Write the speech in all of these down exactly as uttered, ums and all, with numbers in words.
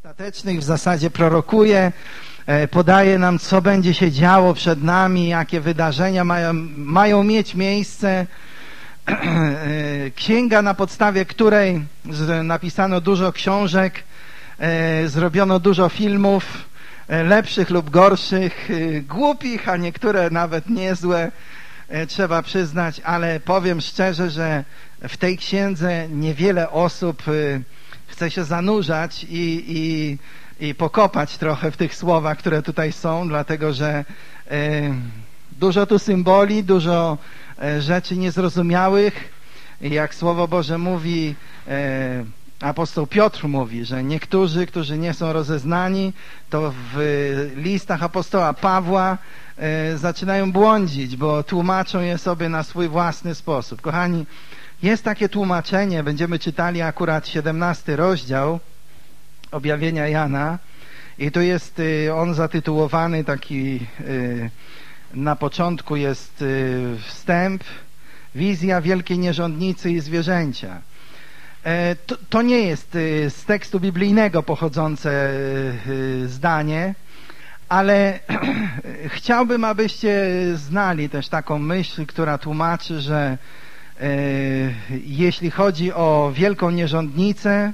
ostatecznych w zasadzie prorokuje, podaje nam, co będzie się działo przed nami, jakie wydarzenia mają, mają mieć miejsce. Księga, na podstawie której napisano dużo książek, zrobiono dużo filmów, lepszych lub gorszych, głupich, a niektóre nawet niezłe, trzeba przyznać, ale powiem szczerze, że w tej księdze niewiele osób chce się zanurzać i, i, i pokopać trochę w tych słowach, które tutaj są, dlatego że dużo tu symboli, dużo rzeczy niezrozumiałych. Jak Słowo Boże mówi, apostoł Piotr mówi, że niektórzy, którzy nie są rozeznani, to w listach apostoła Pawła zaczynają błądzić, bo tłumaczą je sobie na swój własny sposób. Kochani, jest takie tłumaczenie, będziemy czytali akurat siedemnasty rozdział Objawienia Jana i tu jest on zatytułowany taki, na początku jest wstęp, wizja wielkiej nierządnicy i zwierzęcia. To, to nie jest z tekstu biblijnego pochodzące zdanie, ale chciałbym, abyście znali też taką myśl, która tłumaczy, że e, jeśli chodzi o wielką nierządnicę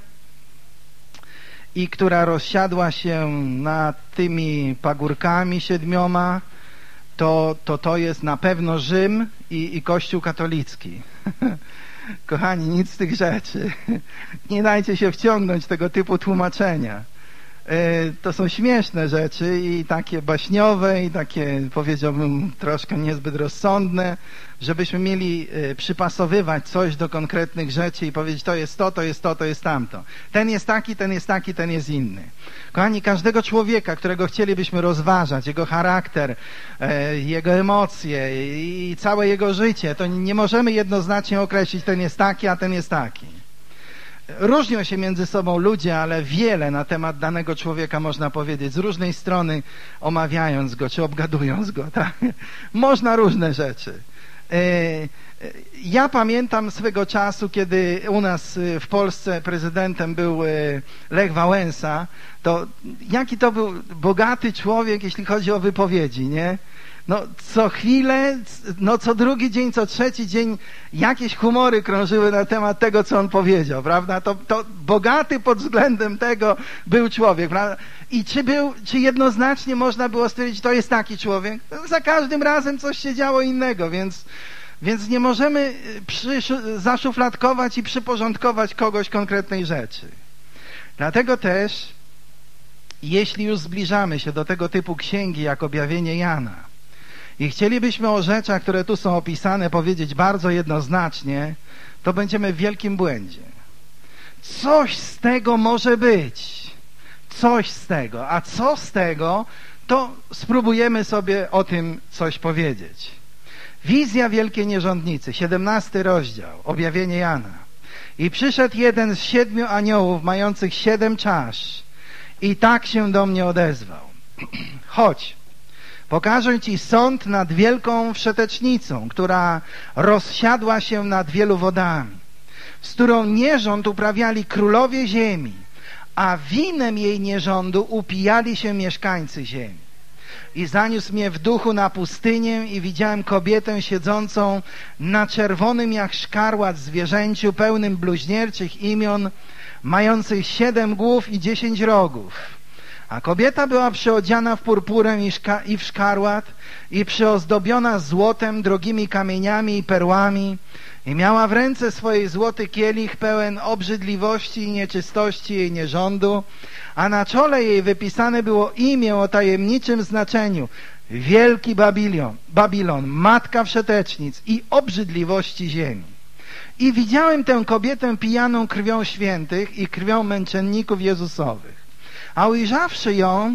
i która rozsiadła się nad tymi pagórkami siedmioma, to to, to jest na pewno Rzym i, i Kościół katolicki. Kochani, nic z tych rzeczy. Nie dajcie się wciągnąć tego typu tłumaczenia. To są śmieszne rzeczy i takie baśniowe i takie, powiedziałbym, troszkę niezbyt rozsądne, żebyśmy mieli przypasowywać coś do konkretnych rzeczy i powiedzieć, to jest to, to jest to, to jest tamto. Ten jest taki, ten jest taki, ten jest inny. Kochani, każdego człowieka, którego chcielibyśmy rozważać, jego charakter, jego emocje i całe jego życie, to nie możemy jednoznacznie określić, ten jest taki, a ten jest taki. Różnią się między sobą ludzie, ale wiele na temat danego człowieka można powiedzieć, z różnej strony omawiając go, czy obgadując go, tak? Można różne rzeczy. Ja pamiętam swego czasu, kiedy u nas w Polsce prezydentem był Lech Wałęsa, to jaki to był bogaty człowiek, jeśli chodzi o wypowiedzi, nie? No co chwilę, no co drugi dzień, co trzeci dzień jakieś humory krążyły na temat tego, co on powiedział, prawda? To, to bogaty pod względem tego był człowiek, prawda? I czy był, czy jednoznacznie można było stwierdzić, to jest taki człowiek? Za każdym razem coś się działo innego, więc, więc nie możemy przy, zaszufladkować i przyporządkować kogoś konkretnej rzeczy. Dlatego też, jeśli już zbliżamy się do tego typu księgi, jak Objawienie Jana, i chcielibyśmy o rzeczach, które tu są opisane, powiedzieć bardzo jednoznacznie, to będziemy w wielkim błędzie. Coś z tego może być. Coś z tego. A co z tego, to spróbujemy sobie o tym coś powiedzieć. Wizja wielkiej nierządnicy, siedemnasty rozdział, Objawienie Jana. I przyszedł jeden z siedmiu aniołów, mających siedem czasz, i tak się do mnie odezwał. Chodź. Pokażę ci sąd nad wielką wszetecznicą, która rozsiadła się nad wielu wodami, z którą nierząd uprawiali królowie ziemi, a winem jej nierządu upijali się mieszkańcy ziemi. I zaniósł mnie w duchu na pustynię i widziałem kobietę siedzącą na czerwonym jak szkarłat zwierzęciu, pełnym bluźnierczych imion, mających siedem głów i dziesięć rogów. A kobieta była przyodziana w purpurę i, szka- i w szkarłat i przyozdobiona złotem, drogimi kamieniami i perłami i miała w ręce swojej złoty kielich pełen obrzydliwości i nieczystości jej nierządu, a na czole jej wypisane było imię o tajemniczym znaczeniu: Wielki Babilon, Babilon, matka wszetecznic i obrzydliwości ziemi. I widziałem tę kobietę pijaną krwią świętych i krwią męczenników Jezusowych. A ujrzawszy ją,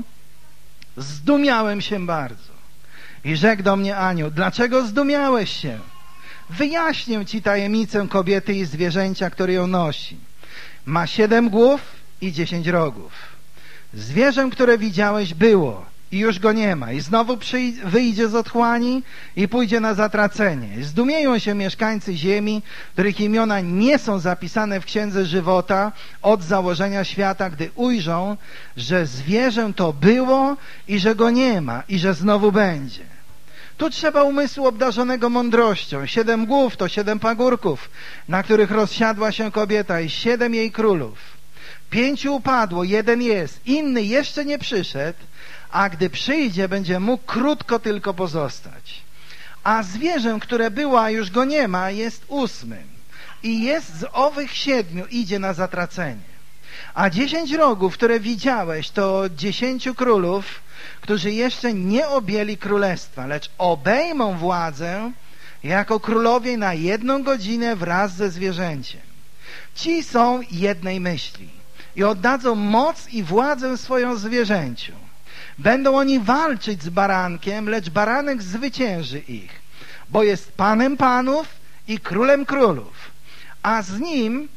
zdumiałem się bardzo. I rzekł do mnie anioł: dlaczego zdumiałeś się? Wyjaśnię ci tajemnicę kobiety i zwierzęcia, który ją nosi. Ma siedem głów i dziesięć rogów. Zwierzę, które widziałeś, było i już go nie ma. I znowu przyjdzie, wyjdzie z otchłani i pójdzie na zatracenie. Zdumieją się mieszkańcy ziemi, których imiona nie są zapisane w Księdze Żywota od założenia świata, gdy ujrzą, że zwierzę to było i że go nie ma i że znowu będzie. Tu trzeba umysłu obdarzonego mądrością. Siedem głów to siedem pagórków, na których rozsiadła się kobieta i siedem jej królów. Pięciu upadło, jeden jest, inny jeszcze nie przyszedł, a gdy przyjdzie, będzie mógł krótko tylko pozostać. A zwierzę, które było, a już go nie ma, jest ósmym. I jest z owych siedmiu, idzie na zatracenie. A dziesięć rogów, które widziałeś, to dziesięciu królów, którzy jeszcze nie objęli królestwa, lecz obejmą władzę jako królowie na jedną godzinę wraz ze zwierzęciem. Ci są jednej myśli i oddadzą moc i władzę swoją zwierzęciu. Będą oni walczyć z barankiem, lecz baranek zwycięży ich, bo jest Panem panów i Królem królów, a z nim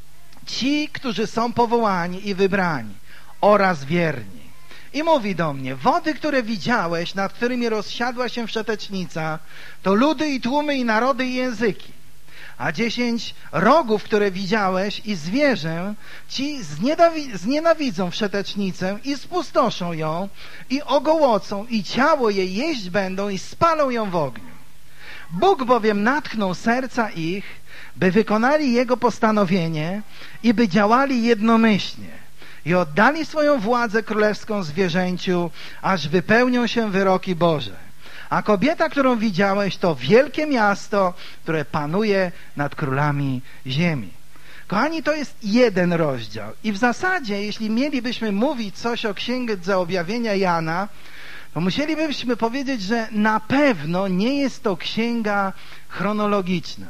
ci, którzy są powołani i wybrani oraz wierni. I mówi do mnie, wody, które widziałeś, nad którymi rozsiadła się wszetecznica, to ludy i tłumy i narody i języki. A dziesięć rogów, które widziałeś i zwierzę, ci znienawidzą wszetecznicę i spustoszą ją i ogołocą i ciało jej jeść będą i spalą ją w ogniu. Bóg bowiem natchnął serca ich, by wykonali Jego postanowienie i by działali jednomyślnie i oddali swoją władzę królewską zwierzęciu, aż wypełnią się wyroki Boże. A kobieta, którą widziałeś, to wielkie miasto, które panuje nad królami ziemi. Kochani, to jest jeden rozdział. I w zasadzie, jeśli mielibyśmy mówić coś o Księdze Objawienia Jana, to musielibyśmy powiedzieć, że na pewno nie jest to księga chronologiczna.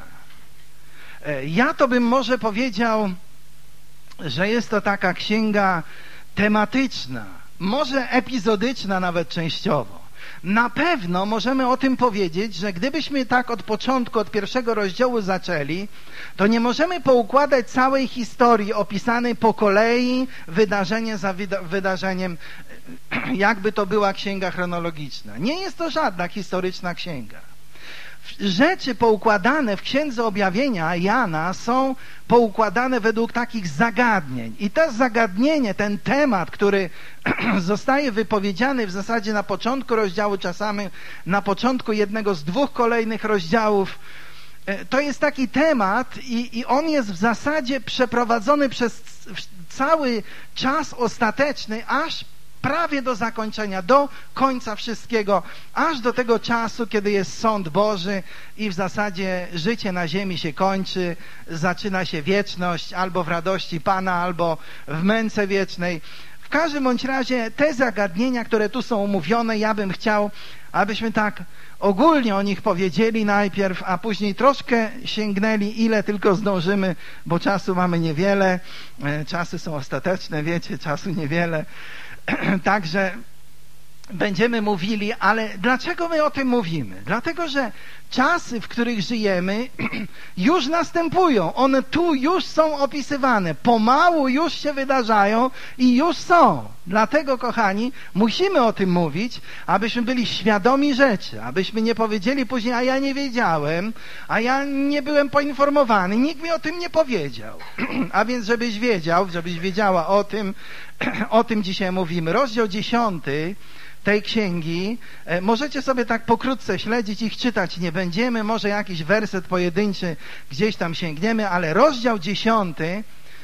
Ja to bym może powiedział, że jest to taka księga tematyczna, może epizodyczna nawet częściowo. Na pewno możemy o tym powiedzieć, że gdybyśmy tak od początku, od pierwszego rozdziału zaczęli, to nie możemy poukładać całej historii opisanej po kolei, wydarzenie za wydarzeniem, jakby to była księga chronologiczna. Nie jest to żadna historyczna księga. Rzeczy poukładane w Księdze Objawienia Jana są poukładane według takich zagadnień. I to zagadnienie, ten temat, który zostaje wypowiedziany w zasadzie na początku rozdziału, czasami na początku jednego z dwóch kolejnych rozdziałów, to jest taki temat i, i on jest w zasadzie przeprowadzony przez cały czas ostateczny, aż prawie do zakończenia, do końca wszystkiego, aż do tego czasu, kiedy jest sąd Boży i w zasadzie życie na ziemi się kończy, zaczyna się wieczność albo w radości Pana, albo w męce wiecznej. W każdym bądź razie te zagadnienia, które tu są omówione, ja bym chciał, abyśmy tak ogólnie o nich powiedzieli najpierw, a później troszkę sięgnęli, ile tylko zdążymy, bo czasu mamy niewiele, czasy są ostateczne, wiecie, czasu niewiele. Także będziemy mówili, ale dlaczego my o tym mówimy? Dlatego, że czasy, w których żyjemy, już następują. One tu już są opisywane. Pomału już się wydarzają i już są. Dlatego, kochani, musimy o tym mówić, abyśmy byli świadomi rzeczy, abyśmy nie powiedzieli później, a ja nie wiedziałem, a ja nie byłem poinformowany, nikt mi o tym nie powiedział. A więc, żebyś wiedział, żebyś wiedziała o tym, o tym dzisiaj mówimy. Rozdział dziesiąty tej księgi, możecie sobie tak pokrótce śledzić, ich czytać nie będziemy, może jakiś werset pojedynczy gdzieś tam sięgniemy, ale rozdział dziesiąty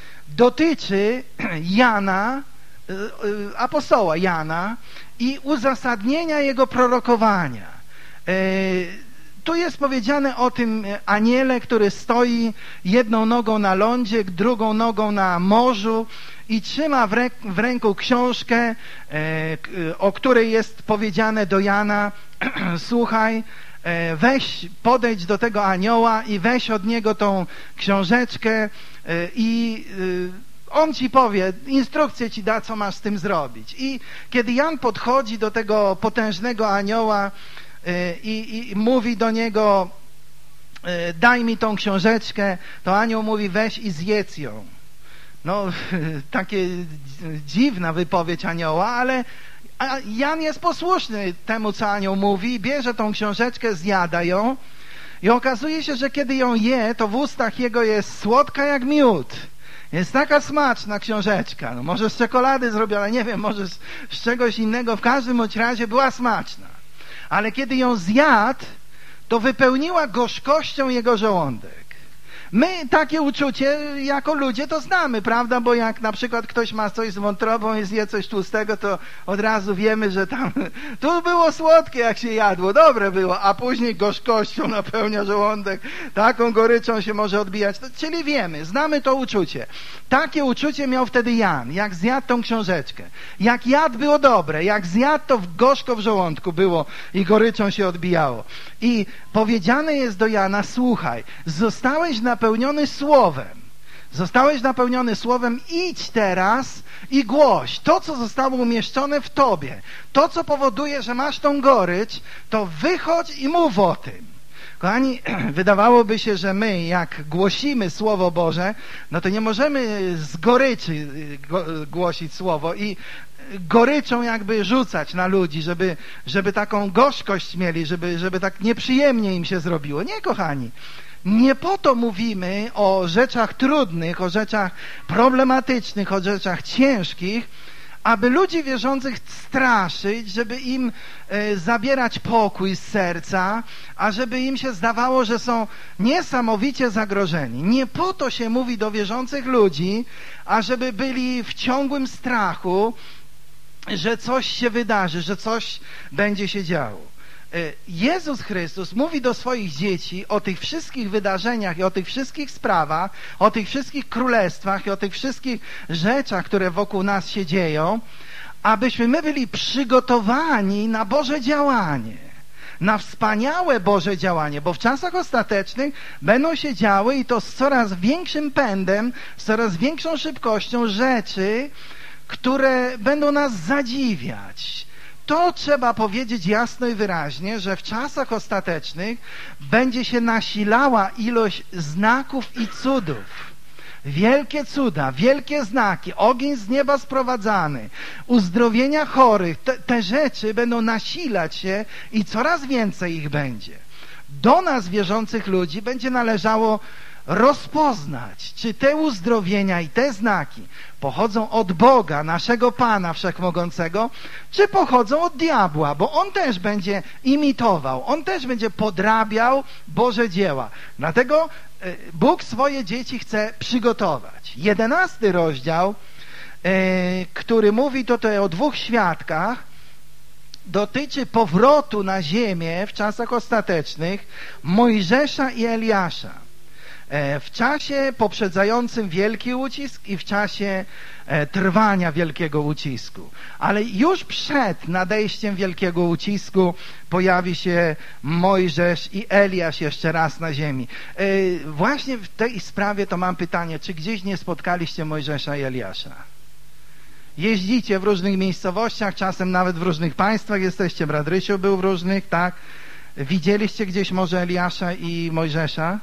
dotyczy Jana, apostoła Jana i uzasadnienia jego prorokowania. Tu jest powiedziane o tym aniele, który stoi jedną nogą na lądzie, drugą nogą na morzu i trzyma w, rę- w ręku książkę, e, o której jest powiedziane do Jana, słuchaj, e, weź, podejdź do tego anioła i weź od niego tą książeczkę e, i e, on ci powie, instrukcję ci da, co masz z tym zrobić. I kiedy Jan podchodzi do tego potężnego anioła e, i, i mówi do niego, e, daj mi tą książeczkę, to anioł mówi, weź i zjedz ją. No, takie dziwna wypowiedź anioła, ale A Jan jest posłuszny temu, co anioł mówi, bierze tą książeczkę, zjada ją i okazuje się, że kiedy ją je, to w ustach jego jest słodka jak miód. Jest taka smaczna książeczka. No może z czekolady zrobiona, nie wiem, może z, z czegoś innego. W każdym bądź razie była smaczna. Ale kiedy ją zjadł, to wypełniła gorzkością jego żołądek. My takie uczucie jako ludzie to znamy, prawda? Bo jak na przykład ktoś ma coś z wątrobą i zje coś tłustego, to od razu wiemy, że tam tu było słodkie, jak się jadło, dobre było, a później gorzkością napełnia żołądek, taką goryczą się może odbijać. Czyli wiemy, znamy to uczucie. Takie uczucie miał wtedy Jan, jak zjadł tą książeczkę. Jak jadł, było dobre, jak zjadł, to gorzko w żołądku było i goryczą się odbijało. I powiedziane jest do Jana, słuchaj, zostałeś napełniony słowem. Zostałeś napełniony słowem, idź teraz i głoś to, co zostało umieszczone w tobie. To, co powoduje, że masz tą gorycz, to wychodź i mów o tym. Kochani, wydawałoby się, że my, jak głosimy Słowo Boże, no to nie możemy z goryczy głosić Słowo i goryczą jakby rzucać na ludzi, żeby, żeby taką gorzkość mieli, żeby, żeby tak nieprzyjemnie im się zrobiło. Nie, kochani. Nie po to mówimy o rzeczach trudnych, o rzeczach problematycznych, o rzeczach ciężkich, aby ludzi wierzących straszyć, żeby im e, zabierać pokój z serca, a żeby im się zdawało, że są niesamowicie zagrożeni. Nie po to się mówi do wierzących ludzi, ażeby byli w ciągłym strachu, że coś się wydarzy, że coś będzie się działo. Jezus Chrystus mówi do swoich dzieci o tych wszystkich wydarzeniach i o tych wszystkich sprawach, o tych wszystkich królestwach i o tych wszystkich rzeczach, które wokół nas się dzieją, abyśmy my byli przygotowani na Boże działanie, na wspaniałe Boże działanie, bo w czasach ostatecznych będą się działy i to z coraz większym pędem, z coraz większą szybkością rzeczy, które będą nas zadziwiać. To trzeba powiedzieć jasno i wyraźnie, że w czasach ostatecznych będzie się nasilała ilość znaków i cudów. Wielkie cuda, wielkie znaki, ogień z nieba sprowadzany, uzdrowienia chorych, te, te rzeczy będą nasilać się i coraz więcej ich będzie. Do nas, wierzących ludzi, będzie należało rozpoznać, czy te uzdrowienia i te znaki pochodzą od Boga, naszego Pana Wszechmogącego, czy pochodzą od diabła, bo on też będzie imitował, on też będzie podrabiał Boże dzieła. Dlatego Bóg swoje dzieci chce przygotować. Jedenasty rozdział, który mówi tutaj o dwóch świadkach, dotyczy powrotu na ziemię w czasach ostatecznych Mojżesza i Eliasza. W czasie poprzedzającym wielki ucisk i w czasie trwania wielkiego ucisku. Ale już przed nadejściem wielkiego ucisku pojawi się Mojżesz i Eliasz jeszcze raz na ziemi. Właśnie w tej sprawie to mam pytanie, czy gdzieś nie spotkaliście Mojżesza i Eliasza? Jeździcie w różnych miejscowościach, czasem nawet w różnych państwach jesteście, brat Rysiu był w różnych, tak? Widzieliście gdzieś może Eliasza i Mojżesza?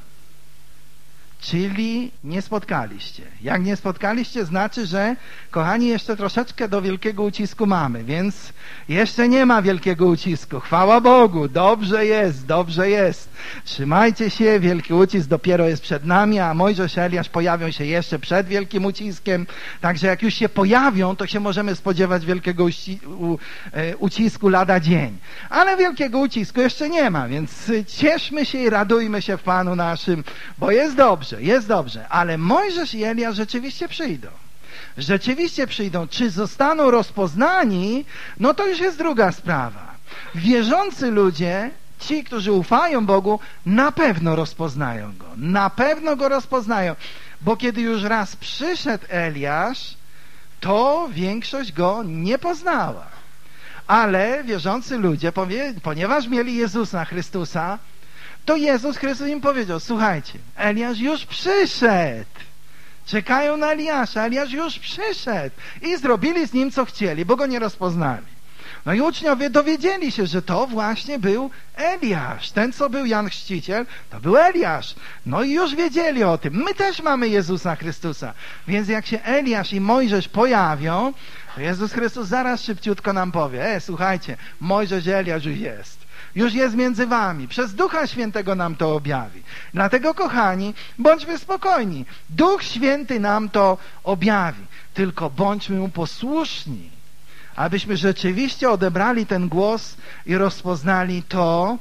Czyli nie spotkaliście. Jak nie spotkaliście, znaczy, że kochani, jeszcze troszeczkę do wielkiego ucisku mamy, więc jeszcze nie ma wielkiego ucisku. Chwała Bogu, dobrze jest, dobrze jest. Trzymajcie się, wielki ucisk dopiero jest przed nami, a Mojżesz i Eliasz pojawią się jeszcze przed wielkim uciskiem. Także jak już się pojawią, to się możemy spodziewać wielkiego uci u, e, ucisku lada dzień. Ale wielkiego ucisku jeszcze nie ma, więc cieszmy się i radujmy się w Panu naszym, bo jest dobrze. Jest dobrze, ale Mojżesz i Eliasz rzeczywiście przyjdą. Rzeczywiście przyjdą. Czy zostaną rozpoznani? No to już jest druga sprawa. Wierzący ludzie, ci, którzy ufają Bogu, na pewno rozpoznają Go. Na pewno Go rozpoznają. Bo kiedy już raz przyszedł Eliasz, to większość Go nie poznała. Ale wierzący ludzie, ponieważ mieli Jezusa Chrystusa, to Jezus Chrystus im powiedział, słuchajcie, Eliasz już przyszedł. Czekają na Eliasza, Eliasz już przyszedł. I zrobili z nim, co chcieli, bo go nie rozpoznali. No i uczniowie dowiedzieli się, że to właśnie był Eliasz. Ten, co był Jan Chrzciciel, to był Eliasz. No i już wiedzieli o tym. My też mamy Jezusa Chrystusa. Więc jak się Eliasz i Mojżesz pojawią, Jezus Chrystus zaraz szybciutko nam powie, e, słuchajcie, Mojżesz i Eliasz już jest. Już jest między wami. Przez Ducha Świętego nam to objawi. Dlatego, kochani, bądźmy spokojni. Duch Święty nam to objawi. Tylko bądźmy mu posłuszni, abyśmy rzeczywiście odebrali ten głos i rozpoznali to,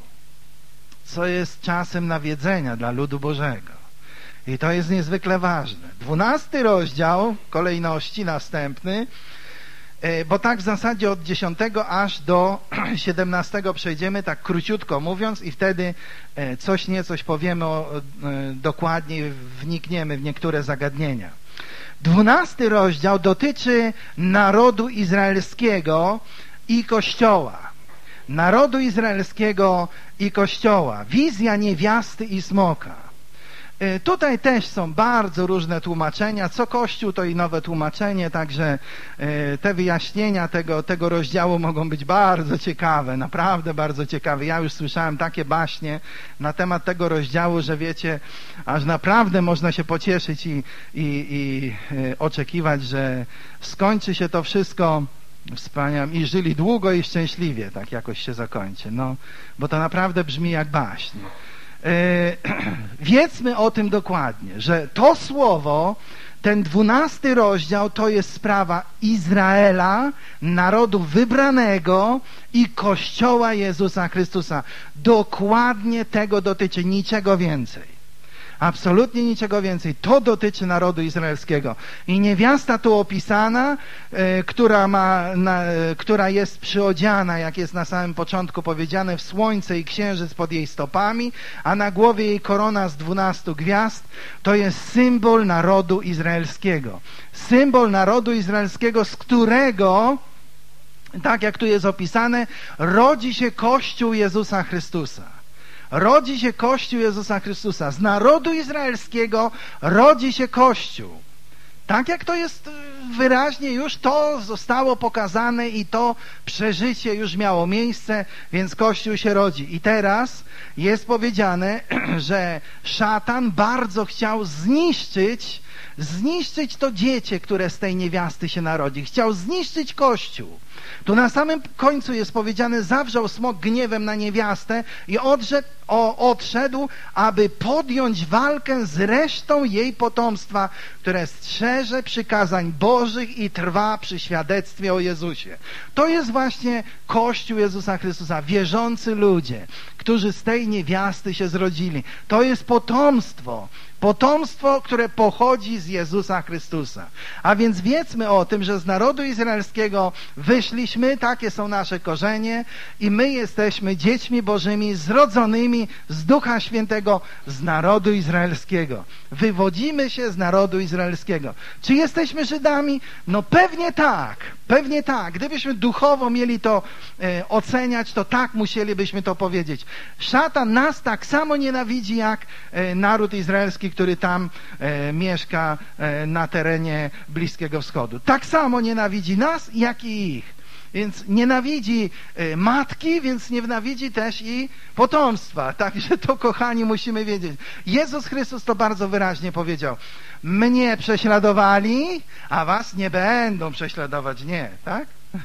co jest czasem nawiedzenia dla ludu Bożego. I to jest niezwykle ważne. Dwunasty rozdział kolejności, następny, bo tak w zasadzie od dziesiątego aż do siedemnastego przejdziemy, tak króciutko mówiąc, i wtedy coś niecoś powiemy o, dokładniej, wnikniemy w niektóre zagadnienia. Dwunasty rozdział dotyczy narodu izraelskiego i Kościoła. Narodu izraelskiego i Kościoła. Wizja niewiasty i smoka. Tutaj też są bardzo różne tłumaczenia. Co Kościół, to i nowe tłumaczenie, także te wyjaśnienia tego, tego rozdziału mogą być bardzo ciekawe, naprawdę bardzo ciekawe. Ja już słyszałem takie baśnie na temat tego rozdziału, że wiecie, aż naprawdę można się pocieszyć i, i, i oczekiwać, że skończy się to wszystko wspaniale i żyli długo i szczęśliwie, tak jakoś się zakończy. No, bo to naprawdę brzmi jak baśń. Yy, wiedzmy o tym dokładnie, że to słowo, ten dwunasty rozdział, to jest sprawa Izraela, narodu wybranego i Kościoła Jezusa Chrystusa. Dokładnie tego dotyczy, niczego więcej. Absolutnie niczego więcej. To dotyczy narodu izraelskiego. I niewiasta tu opisana, e, która, ma, na, e, która jest przyodziana, jak jest na samym początku powiedziane, w słońce i księżyc pod jej stopami, a na głowie jej korona z dwunastu gwiazd, to jest symbol narodu izraelskiego. Symbol narodu izraelskiego, z którego, tak jak tu jest opisane, rodzi się Kościół Jezusa Chrystusa. Rodzi się Kościół Jezusa Chrystusa. Z narodu izraelskiego rodzi się Kościół. Tak jak to jest wyraźnie, już to zostało pokazane i to przeżycie już miało miejsce, więc Kościół się rodzi. I teraz jest powiedziane, że szatan bardzo chciał zniszczyć, zniszczyć to dziecię, które z tej niewiasty się narodzi. Chciał zniszczyć Kościół. Tu na samym końcu jest powiedziane, zawrzał smok gniewem na niewiastę i odszedł, o, odszedł, aby podjąć walkę z resztą jej potomstwa, które strzeże przykazań Bożych i trwa przy świadectwie o Jezusie. To jest właśnie Kościół Jezusa Chrystusa, wierzący ludzie, którzy z tej niewiasty się zrodzili. To jest potomstwo, potomstwo, które pochodzi z Jezusa Chrystusa. A więc wiedzmy o tym, że z narodu izraelskiego wyszliśmy, takie są nasze korzenie i my jesteśmy dziećmi Bożymi, zrodzonymi z Ducha Świętego, z narodu izraelskiego. Wywodzimy się z narodu izraelskiego. Czy jesteśmy Żydami? No pewnie tak, pewnie tak. Gdybyśmy duchowo mieli to e, oceniać, to tak musielibyśmy to powiedzieć. Szatan nas tak samo nienawidzi jak e, naród izraelski, który tam e, mieszka e, na terenie Bliskiego Wschodu. Tak samo nienawidzi nas, jak i ich. Więc nienawidzi e, matki, więc nienawidzi też i potomstwa. Także to, kochani, musimy wiedzieć. Jezus Chrystus to bardzo wyraźnie powiedział. Mnie prześladowali, a was nie będą prześladować. Nie, tak?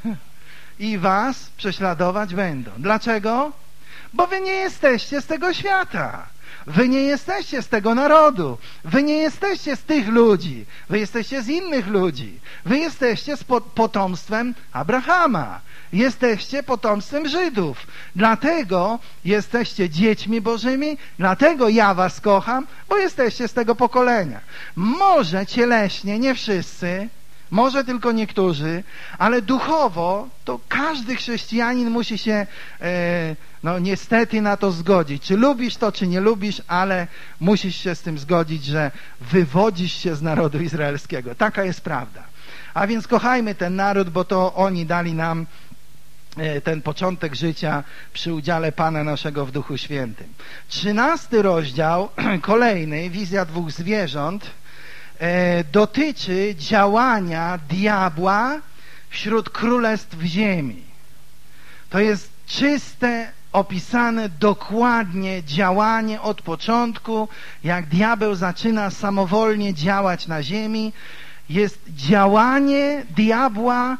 I was prześladować będą. Dlaczego? Bo wy nie jesteście z tego świata. Wy nie jesteście z tego narodu. Wy nie jesteście z tych ludzi. Wy jesteście z innych ludzi. Wy jesteście z potomstwem Abrahama. Jesteście potomstwem Żydów. Dlatego jesteście dziećmi Bożymi, dlatego ja was kocham, bo jesteście z tego pokolenia. Może cieleśnie, nie wszyscy, może tylko niektórzy, ale duchowo to każdy chrześcijanin musi się e, no niestety na to zgodzić. Czy lubisz to, czy nie lubisz, ale musisz się z tym zgodzić, że wywodzisz się z narodu izraelskiego. Taka jest prawda. A więc kochajmy ten naród, bo to oni dali nam e, ten początek życia przy udziale Pana naszego w Duchu Świętym. Trzynasty rozdział, kolejny, wizja dwóch zwierząt, E, dotyczy działania diabła wśród królestw ziemi. To jest czyste, opisane dokładnie działanie od początku, jak diabeł zaczyna samowolnie działać na ziemi. Jest działanie diabła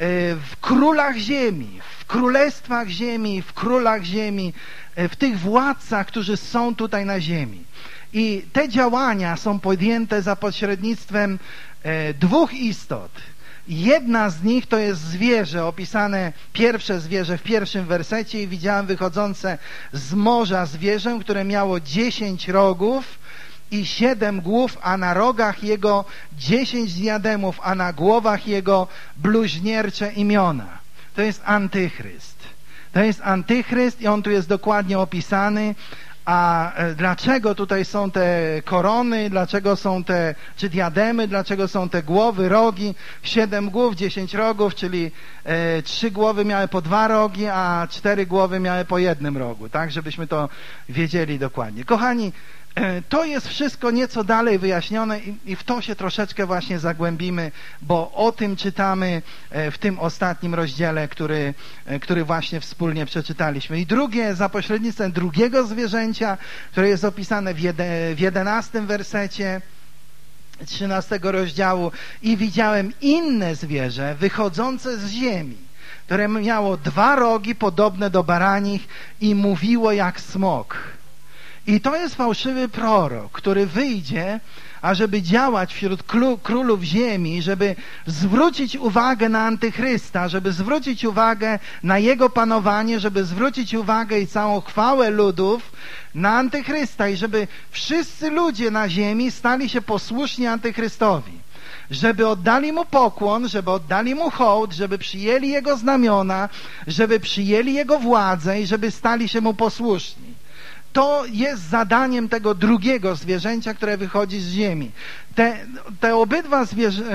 w królach ziemi, w królestwach ziemi, w królach ziemi, w tych władcach, którzy są tutaj na ziemi. I te działania są podjęte za pośrednictwem dwóch istot. Jedna z nich to jest zwierzę, opisane pierwsze zwierzę w pierwszym wersecie i widziałem wychodzące z morza zwierzę, które miało dziesięć rogów i siedem głów, a na rogach jego dziesięć diademów, a na głowach jego bluźniercze imiona. To jest Antychryst. To jest Antychryst i on tu jest dokładnie opisany. A dlaczego tutaj są te korony, dlaczego są te, czy diademy, dlaczego są te głowy, rogi, siedem głów, dziesięć rogów, czyli e, trzy głowy miały po dwa rogi, a cztery głowy miały po jednym rogu, tak, żebyśmy to wiedzieli dokładnie. Kochani, e, to jest wszystko nieco dalej wyjaśnione i, i w to się troszeczkę właśnie zagłębimy, bo o tym czytamy e, w tym ostatnim rozdziale, który, e, który właśnie wspólnie przeczytaliśmy. I drugie, za pośrednictwem drugiego zwierzęcia, które jest opisane w, jede, w jedenastym wersecie trzynastego rozdziału, i widziałem inne zwierzę wychodzące z ziemi, które miało dwa rogi podobne do baranich i mówiło jak smok. I to jest fałszywy prorok, który wyjdzie, ażeby działać wśród królów ziemi, żeby zwrócić uwagę na Antychrysta, żeby zwrócić uwagę na jego panowanie, żeby zwrócić uwagę i całą chwałę ludów na Antychrysta i żeby wszyscy ludzie na ziemi stali się posłuszni Antychrystowi. Żeby oddali mu pokłon, żeby oddali mu hołd, żeby przyjęli jego znamiona, żeby przyjęli jego władzę i żeby stali się mu posłuszni. To jest zadaniem tego drugiego zwierzęcia, które wychodzi z ziemi. Te, te obydwa zwierzę,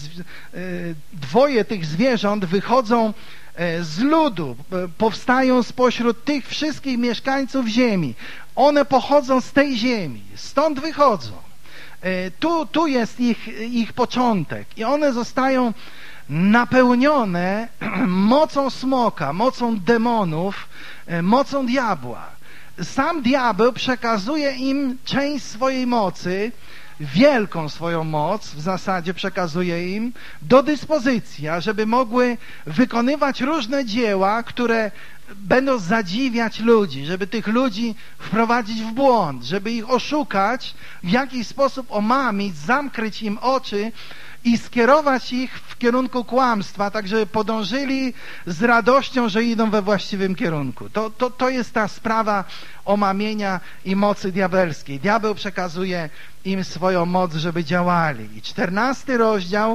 dwoje tych zwierząt wychodzą z ludu, powstają spośród tych wszystkich mieszkańców ziemi. One pochodzą z tej ziemi, stąd wychodzą. Tu, tu jest ich, ich początek i one zostają napełnione mocą smoka, mocą demonów, mocą diabła. Sam diabeł przekazuje im część swojej mocy, wielką swoją moc w zasadzie przekazuje im do dyspozycji, ażeby mogły wykonywać różne dzieła, które będą zadziwiać ludzi, żeby tych ludzi wprowadzić w błąd, żeby ich oszukać, w jakiś sposób omamić, zamknąć im oczy i skierować ich w kierunku kłamstwa, tak żeby podążyli z radością, że idą we właściwym kierunku. To, to, to jest ta sprawa omamienia i mocy diabelskiej. Diabeł przekazuje im swoją moc, żeby działali. I czternasty rozdział,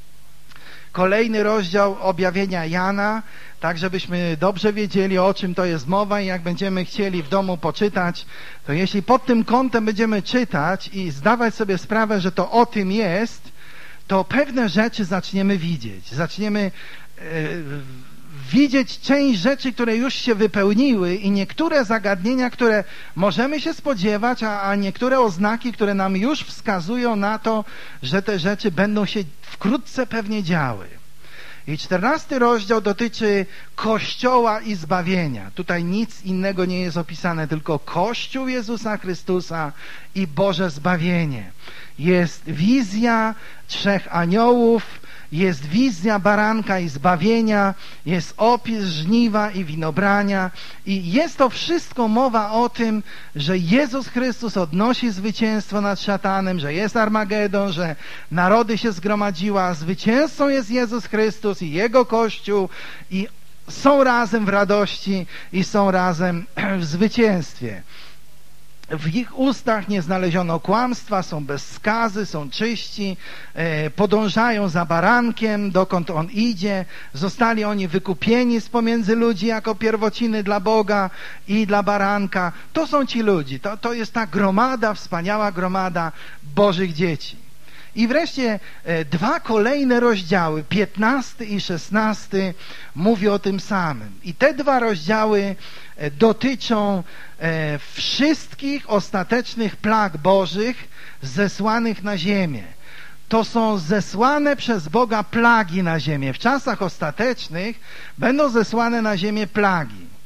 kolejny rozdział objawienia Jana, tak żebyśmy dobrze wiedzieli, o czym to jest mowa i jak będziemy chcieli w domu poczytać, to jeśli pod tym kątem będziemy czytać i zdawać sobie sprawę, że to o tym jest, to pewne rzeczy zaczniemy widzieć. Zaczniemy e, widzieć część rzeczy, które już się wypełniły i niektóre zagadnienia, które możemy się spodziewać, a, a niektóre oznaki, które nam już wskazują na to, że te rzeczy będą się wkrótce pewnie działy. I czternasty rozdział dotyczy Kościoła i zbawienia. Tutaj nic innego nie jest opisane, tylko Kościół Jezusa Chrystusa i Boże zbawienie. Jest wizja trzech aniołów, jest wizja baranka i zbawienia, jest opis żniwa i winobrania i jest to wszystko mowa o tym, że Jezus Chrystus odnosi zwycięstwo nad szatanem, że jest Armagedon, że narody się zgromadziły, a zwycięzcą jest Jezus Chrystus i Jego Kościół i są razem w radości i są razem w zwycięstwie. W ich ustach nie znaleziono kłamstwa, są bez skazy, są czyści, e, podążają za barankiem, dokąd on idzie. Zostali oni wykupieni z pomiędzy ludzi jako pierwociny dla Boga i dla baranka. To są ci ludzie, to, to jest ta gromada, wspaniała gromada Bożych dzieci. I wreszcie e, dwa kolejne rozdziały, piętnasty i szesnasty, mówi o tym samym. I te dwa rozdziały e, dotyczą e, wszystkich ostatecznych plag Bożych zesłanych na ziemię. To są zesłane przez Boga plagi na ziemię. W czasach ostatecznych będą zesłane na ziemię plagi.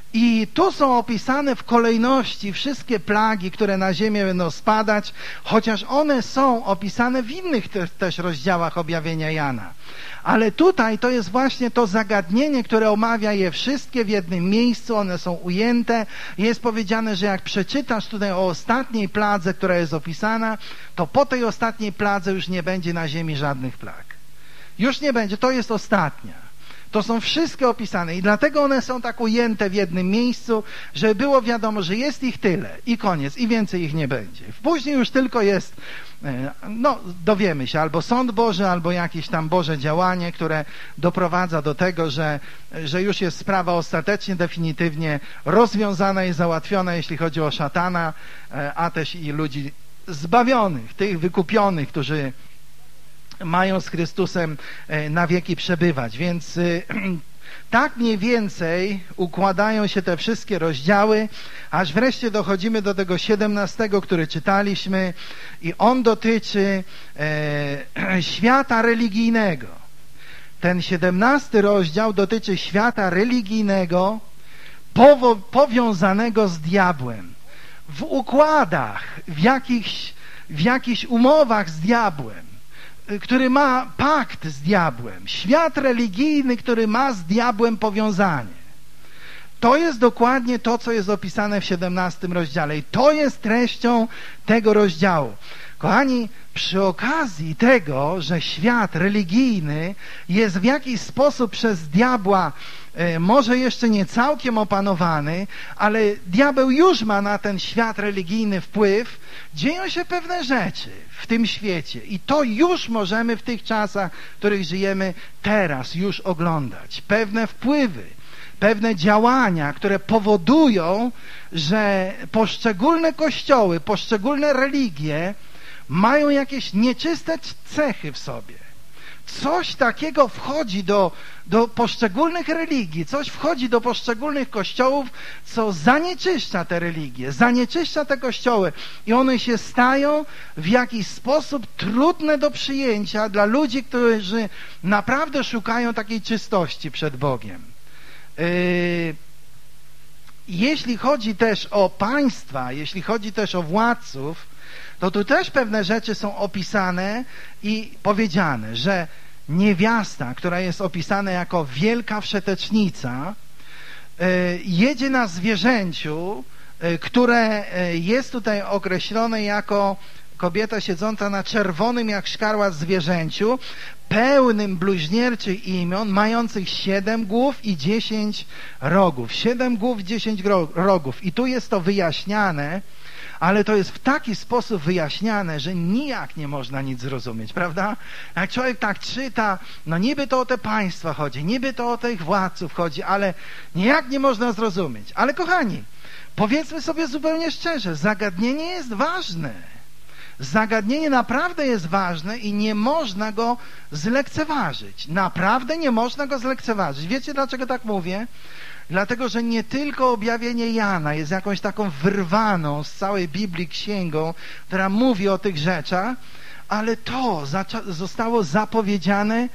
I tu są opisane w kolejności wszystkie plagi, które na ziemię będą spadać, chociaż one są opisane w innych te, też rozdziałach objawienia Jana. Ale tutaj to jest właśnie to zagadnienie, które omawia je wszystkie w jednym miejscu, one są ujęte. Jest powiedziane, że jak przeczytasz tutaj o ostatniej pladze, która jest opisana, to po tej ostatniej pladze już nie będzie na ziemi żadnych plag. Już nie będzie, to jest ostatnia. To są wszystkie opisane i dlatego one są tak ujęte w jednym miejscu, żeby było wiadomo, że jest ich tyle i koniec, i więcej ich nie będzie. Później już tylko jest, no dowiemy się, albo sąd Boży, albo jakieś tam Boże działanie, które doprowadza do tego, że, że już jest sprawa ostatecznie, definitywnie rozwiązana i załatwiona, jeśli chodzi o szatana, a też i ludzi zbawionych, tych wykupionych, którzy mają z Chrystusem na wieki przebywać. Więc tak mniej więcej układają się te wszystkie rozdziały, aż wreszcie dochodzimy do tego siedemnastego, który czytaliśmy i on dotyczy e, świata religijnego. Ten siedemnasty rozdział dotyczy świata religijnego powo- powiązanego z diabłem. W układach, w jakichś, w jakichś umowach z diabłem, który ma pakt z diabłem, świat religijny, który ma z diabłem powiązanie. To jest dokładnie to, co jest opisane w siedemnastym rozdziale i to jest treścią tego rozdziału. Kochani, przy okazji tego, że świat religijny jest w jakiś sposób przez diabła e, może jeszcze nie całkiem opanowany, ale diabeł już ma na ten świat religijny wpływ, dzieją się pewne rzeczy w tym świecie i to już możemy w tych czasach, w których żyjemy teraz już oglądać. Pewne wpływy, pewne działania, które powodują, że poszczególne kościoły, poszczególne religie mają jakieś nieczyste cechy w sobie. Coś takiego wchodzi do, do poszczególnych religii, coś wchodzi do poszczególnych kościołów, co zanieczyszcza te religie, zanieczyszcza te kościoły i one się stają w jakiś sposób trudne do przyjęcia dla ludzi, którzy naprawdę szukają takiej czystości przed Bogiem. Yy, jeśli chodzi też o państwa, jeśli chodzi też o władców, to tu też pewne rzeczy są opisane i powiedziane, że niewiasta, która jest opisana jako wielka wszetecznica, jedzie na zwierzęciu, które jest tutaj określone jako kobieta siedząca na czerwonym jak szkarłat zwierzęciu, pełnym bluźnierczych imion, mających siedem głów i dziesięć rogów. Siedem głów, dziesięć rogów. I tu jest to wyjaśniane, ale to jest w taki sposób wyjaśniane, że nijak nie można nic zrozumieć, prawda? Jak człowiek tak czyta, no niby to o te państwa chodzi, niby to o tych władców chodzi, ale nijak nie można zrozumieć. Ale kochani, powiedzmy sobie zupełnie szczerze, zagadnienie jest ważne. Zagadnienie naprawdę jest ważne i nie można go zlekceważyć. Naprawdę nie można go zlekceważyć. Wiecie, dlaczego tak mówię? Dlatego, że nie tylko objawienie Jana jest jakąś taką wyrwaną z całej Biblii księgą, która mówi o tych rzeczach, ale to zostało zapowiedziane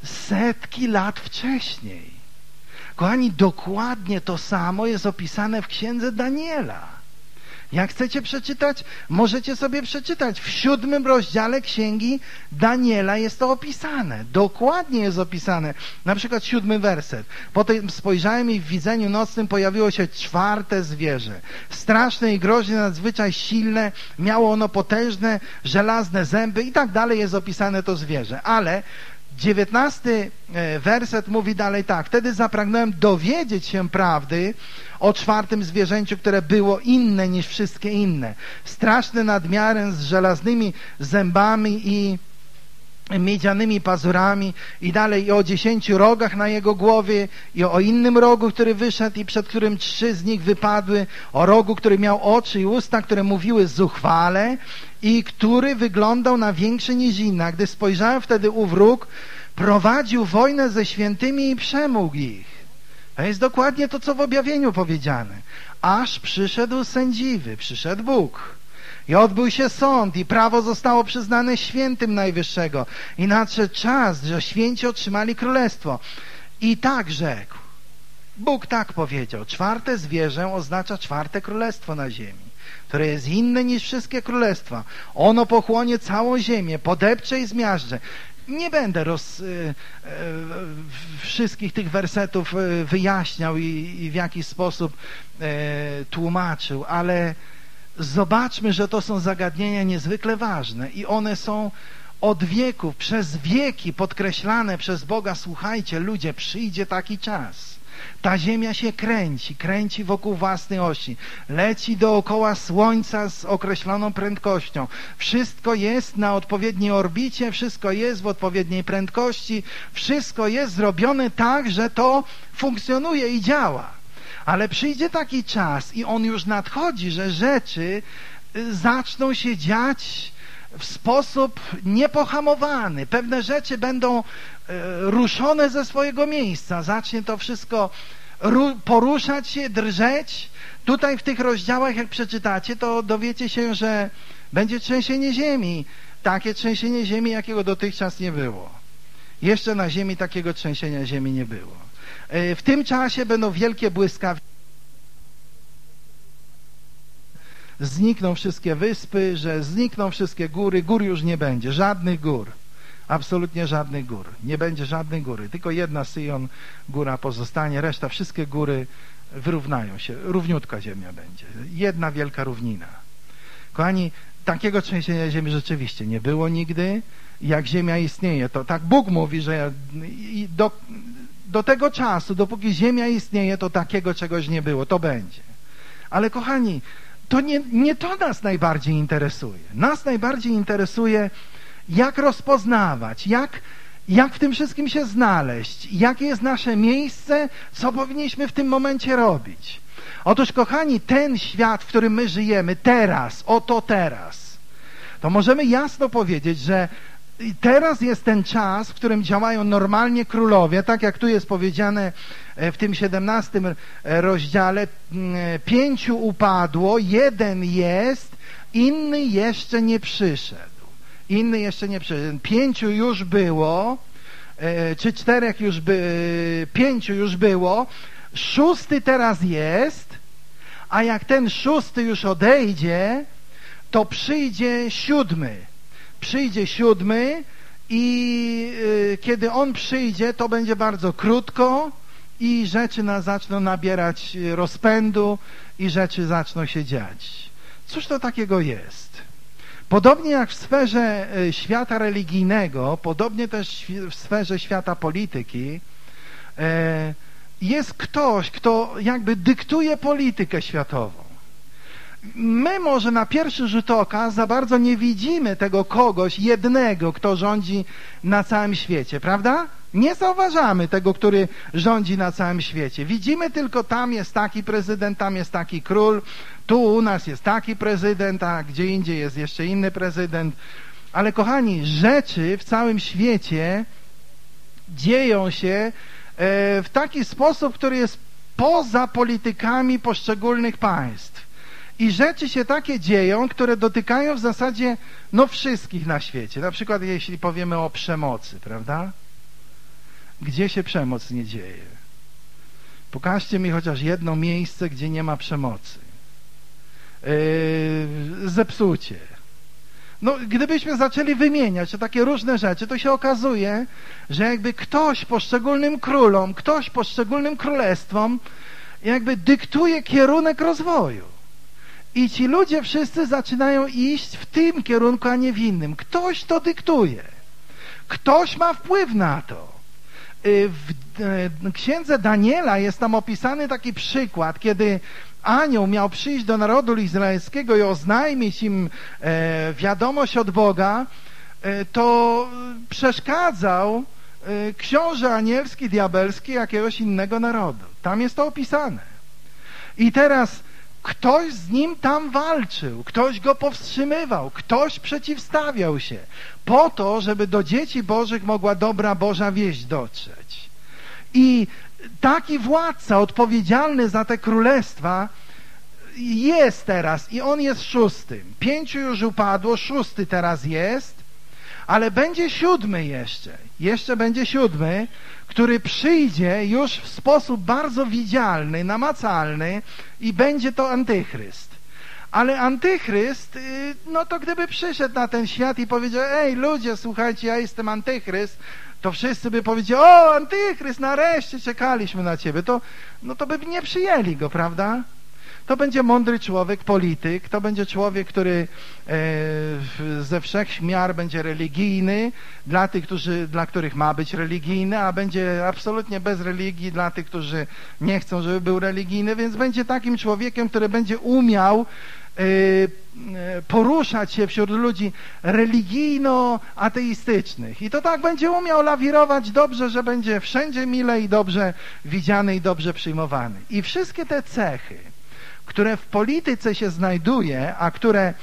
setki lat wcześniej. Kochani, dokładnie to samo jest opisane w księdze Daniela. Jak chcecie przeczytać, możecie sobie przeczytać. W siódmym rozdziale księgi Daniela jest to opisane. Dokładnie jest opisane. Na przykład siódmy werset. Potem spojrzałem i w widzeniu nocnym pojawiło się czwarte zwierzę. Straszne i groźne, nadzwyczaj silne. Miało ono potężne, żelazne zęby i tak dalej jest opisane to zwierzę. Ale dziewiętnasty werset mówi dalej tak. Wtedy zapragnąłem dowiedzieć się prawdy o czwartym zwierzęciu, które było inne niż wszystkie inne. Straszne nadmiarem, z żelaznymi zębami i miedzianymi pazurami i dalej i o dziesięciu rogach na jego głowie i o innym rogu, który wyszedł i przed którym trzy z nich wypadły, o rogu, który miał oczy i usta, które mówiły zuchwale i który wyglądał na większy niż inna. Gdy spojrzałem wtedy, ów róg prowadził wojnę ze świętymi i przemógł ich. To jest dokładnie to, co w objawieniu powiedziane. Aż przyszedł sędziwy, przyszedł Bóg. I odbył się sąd i prawo zostało przyznane świętym Najwyższego. I nadszedł czas, że święci otrzymali królestwo. I tak rzekł. Bóg tak powiedział. Czwarte zwierzę oznacza czwarte królestwo na ziemi, które jest inne niż wszystkie królestwa. Ono pochłonie całą ziemię, podepcze i zmiażdże. Nie będę roz, y, y, wszystkich tych wersetów y, wyjaśniał i, i w jakiś sposób y, tłumaczył, ale zobaczmy, że to są zagadnienia niezwykle ważne i one są od wieków, przez wieki podkreślane przez Boga. Słuchajcie, ludzie, przyjdzie taki czas. Ta ziemia się kręci, kręci wokół własnej osi, leci dookoła Słońca z określoną prędkością. Wszystko jest na odpowiedniej orbicie, wszystko jest w odpowiedniej prędkości, wszystko jest zrobione tak, że to funkcjonuje i działa. Ale przyjdzie taki czas i on już nadchodzi, że rzeczy zaczną się dziać w sposób niepohamowany. Pewne rzeczy będą ruszone ze swojego miejsca. Zacznie to wszystko poruszać się, drżeć. Tutaj w tych rozdziałach, jak przeczytacie, to dowiecie się, że będzie trzęsienie ziemi. Takie trzęsienie ziemi, jakiego dotychczas nie było. Jeszcze na ziemi takiego trzęsienia ziemi nie było. W tym czasie będą wielkie błyskawice. Znikną wszystkie wyspy, że znikną wszystkie góry. Gór już nie będzie. Żadnych gór. Absolutnie żadnych gór. Nie będzie żadnej góry. Tylko jedna Syjon góra pozostanie. Reszta, wszystkie góry wyrównają się. Równiutka ziemia będzie. Jedna wielka równina. Kochani, takiego trzęsienia ziemi rzeczywiście nie było nigdy. Jak ziemia istnieje, to tak Bóg mówi, że do, do tego czasu, dopóki ziemia istnieje, to takiego czegoś nie było. To będzie. Ale kochani, to nie, nie to nas najbardziej interesuje. Nas najbardziej interesuje, jak rozpoznawać, jak, jak w tym wszystkim się znaleźć, jakie jest nasze miejsce, co powinniśmy w tym momencie robić. Otóż, kochani, ten świat, w którym my żyjemy teraz, oto teraz, to możemy jasno powiedzieć, że teraz jest ten czas, w którym działają normalnie królowie, tak jak tu jest powiedziane w tym siedemnastym rozdziale. Pięciu upadło, jeden jest, inny jeszcze nie przyszedł. Inny jeszcze nie przyszedł. Pięciu już było, czy czterech już by, pięciu już było, szósty teraz jest, a jak ten szósty już odejdzie, to przyjdzie siódmy. Przyjdzie siódmy i y, kiedy on przyjdzie, to będzie bardzo krótko i rzeczy na, zaczną nabierać rozpędu i rzeczy zaczną się dziać. Cóż to takiego jest? Podobnie jak w sferze świata religijnego, podobnie też w sferze świata polityki, e, jest ktoś, kto jakby dyktuje politykę światową. My może na pierwszy rzut oka za bardzo nie widzimy tego kogoś jednego, kto rządzi na całym świecie, prawda? Nie zauważamy tego, który rządzi na całym świecie. Widzimy tylko, tam jest taki prezydent, tam jest taki król, tu u nas jest taki prezydent, a gdzie indziej jest jeszcze inny prezydent. Ale kochani, rzeczy w całym świecie dzieją się w taki sposób, który jest poza politykami poszczególnych państw. I rzeczy się takie dzieją, które dotykają w zasadzie no wszystkich na świecie. Na przykład jeśli powiemy o przemocy, prawda? Gdzie się przemoc nie dzieje? Pokażcie mi chociaż jedno miejsce, gdzie nie ma przemocy. Yy, zepsucie. No, gdybyśmy zaczęli wymieniać te takie różne rzeczy, to się okazuje, że jakby ktoś poszczególnym królom, ktoś poszczególnym królestwom jakby dyktuje kierunek rozwoju. I ci ludzie wszyscy zaczynają iść w tym kierunku, a nie w innym. Ktoś to dyktuje. Ktoś ma wpływ na to. W księdze Daniela jest tam opisany taki przykład, kiedy anioł miał przyjść do narodu izraelskiego i oznajmić im wiadomość od Boga, to przeszkadzał książę anielski, diabelski jakiegoś innego narodu. Tam jest to opisane. I teraz ktoś z nim tam walczył, ktoś go powstrzymywał, ktoś przeciwstawiał się po to, żeby do dzieci Bożych mogła dobra Boża wieść dotrzeć. I taki władca odpowiedzialny za te królestwa jest teraz i on jest szóstym. Pięciu już upadło, szósty teraz jest Ale będzie siódmy jeszcze, jeszcze będzie siódmy, który przyjdzie już w sposób bardzo widzialny, namacalny i będzie to antychryst. Ale antychryst, no to gdyby przyszedł na ten świat i powiedział, ej ludzie, słuchajcie, ja jestem antychryst, to wszyscy by powiedzieli, o antychryst, nareszcie czekaliśmy na ciebie. To, no to by nie przyjęli go, prawda? To będzie mądry człowiek, polityk, to będzie człowiek, który e, ze wszech miar będzie religijny dla tych, którzy, dla których ma być religijny, a będzie absolutnie bez religii dla tych, którzy nie chcą, żeby był religijny, więc będzie takim człowiekiem, który będzie umiał e, poruszać się wśród ludzi religijno-ateistycznych. I to tak będzie umiał lawirować dobrze, że będzie wszędzie mile i dobrze widziany i dobrze przyjmowany. I wszystkie te cechy, które w polityce się znajduje, a które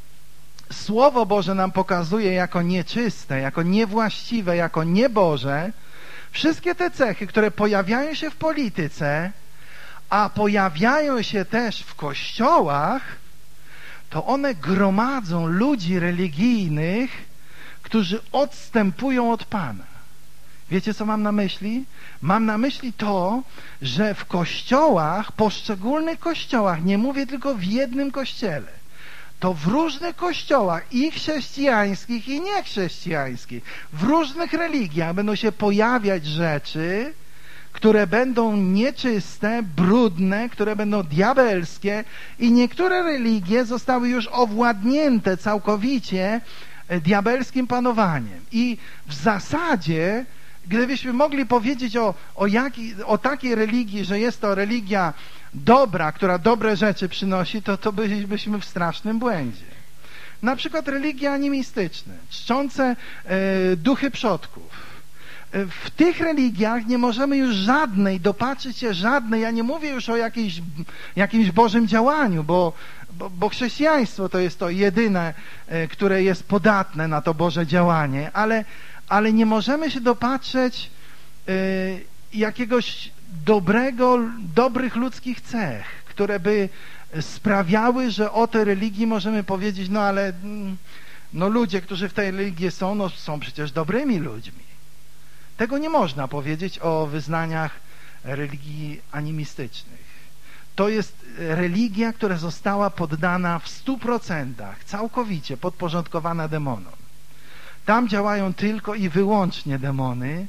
Słowo Boże nam pokazuje jako nieczyste, jako niewłaściwe, jako nieboże, wszystkie te cechy, które pojawiają się w polityce, a pojawiają się też w kościołach, to one gromadzą ludzi religijnych, którzy odstępują od Pana. Wiecie, co mam na myśli? Mam na myśli to, że w kościołach, poszczególnych kościołach, nie mówię tylko w jednym kościele, to w różnych kościołach, i chrześcijańskich, i niechrześcijańskich, w różnych religiach będą się pojawiać rzeczy, które będą nieczyste, brudne, które będą diabelskie, i niektóre religie zostały już owładnięte całkowicie diabelskim panowaniem. I w zasadzie, gdybyśmy mogli powiedzieć o, o, jaki, o takiej religii, że jest to religia dobra, która dobre rzeczy przynosi, to, to bylibyśmy w strasznym błędzie. Na przykład religie animistyczne, czczące e, duchy przodków. W tych religiach nie możemy już żadnej, dopatrzyć się żadnej, ja nie mówię już o jakiejś, jakimś Bożym działaniu, bo, bo, bo chrześcijaństwo to jest to jedyne, e, które jest podatne na to Boże działanie, ale ale nie możemy się dopatrzeć y, jakiegoś dobrego, dobrych ludzkich cech, które by sprawiały, że o tej religii możemy powiedzieć, no ale no ludzie, którzy w tej religii są, no są przecież dobrymi ludźmi. Tego nie można powiedzieć o wyznaniach religii animistycznych. To jest religia, która została poddana w stu procentach, całkowicie podporządkowana demonom. Tam działają tylko i wyłącznie demony.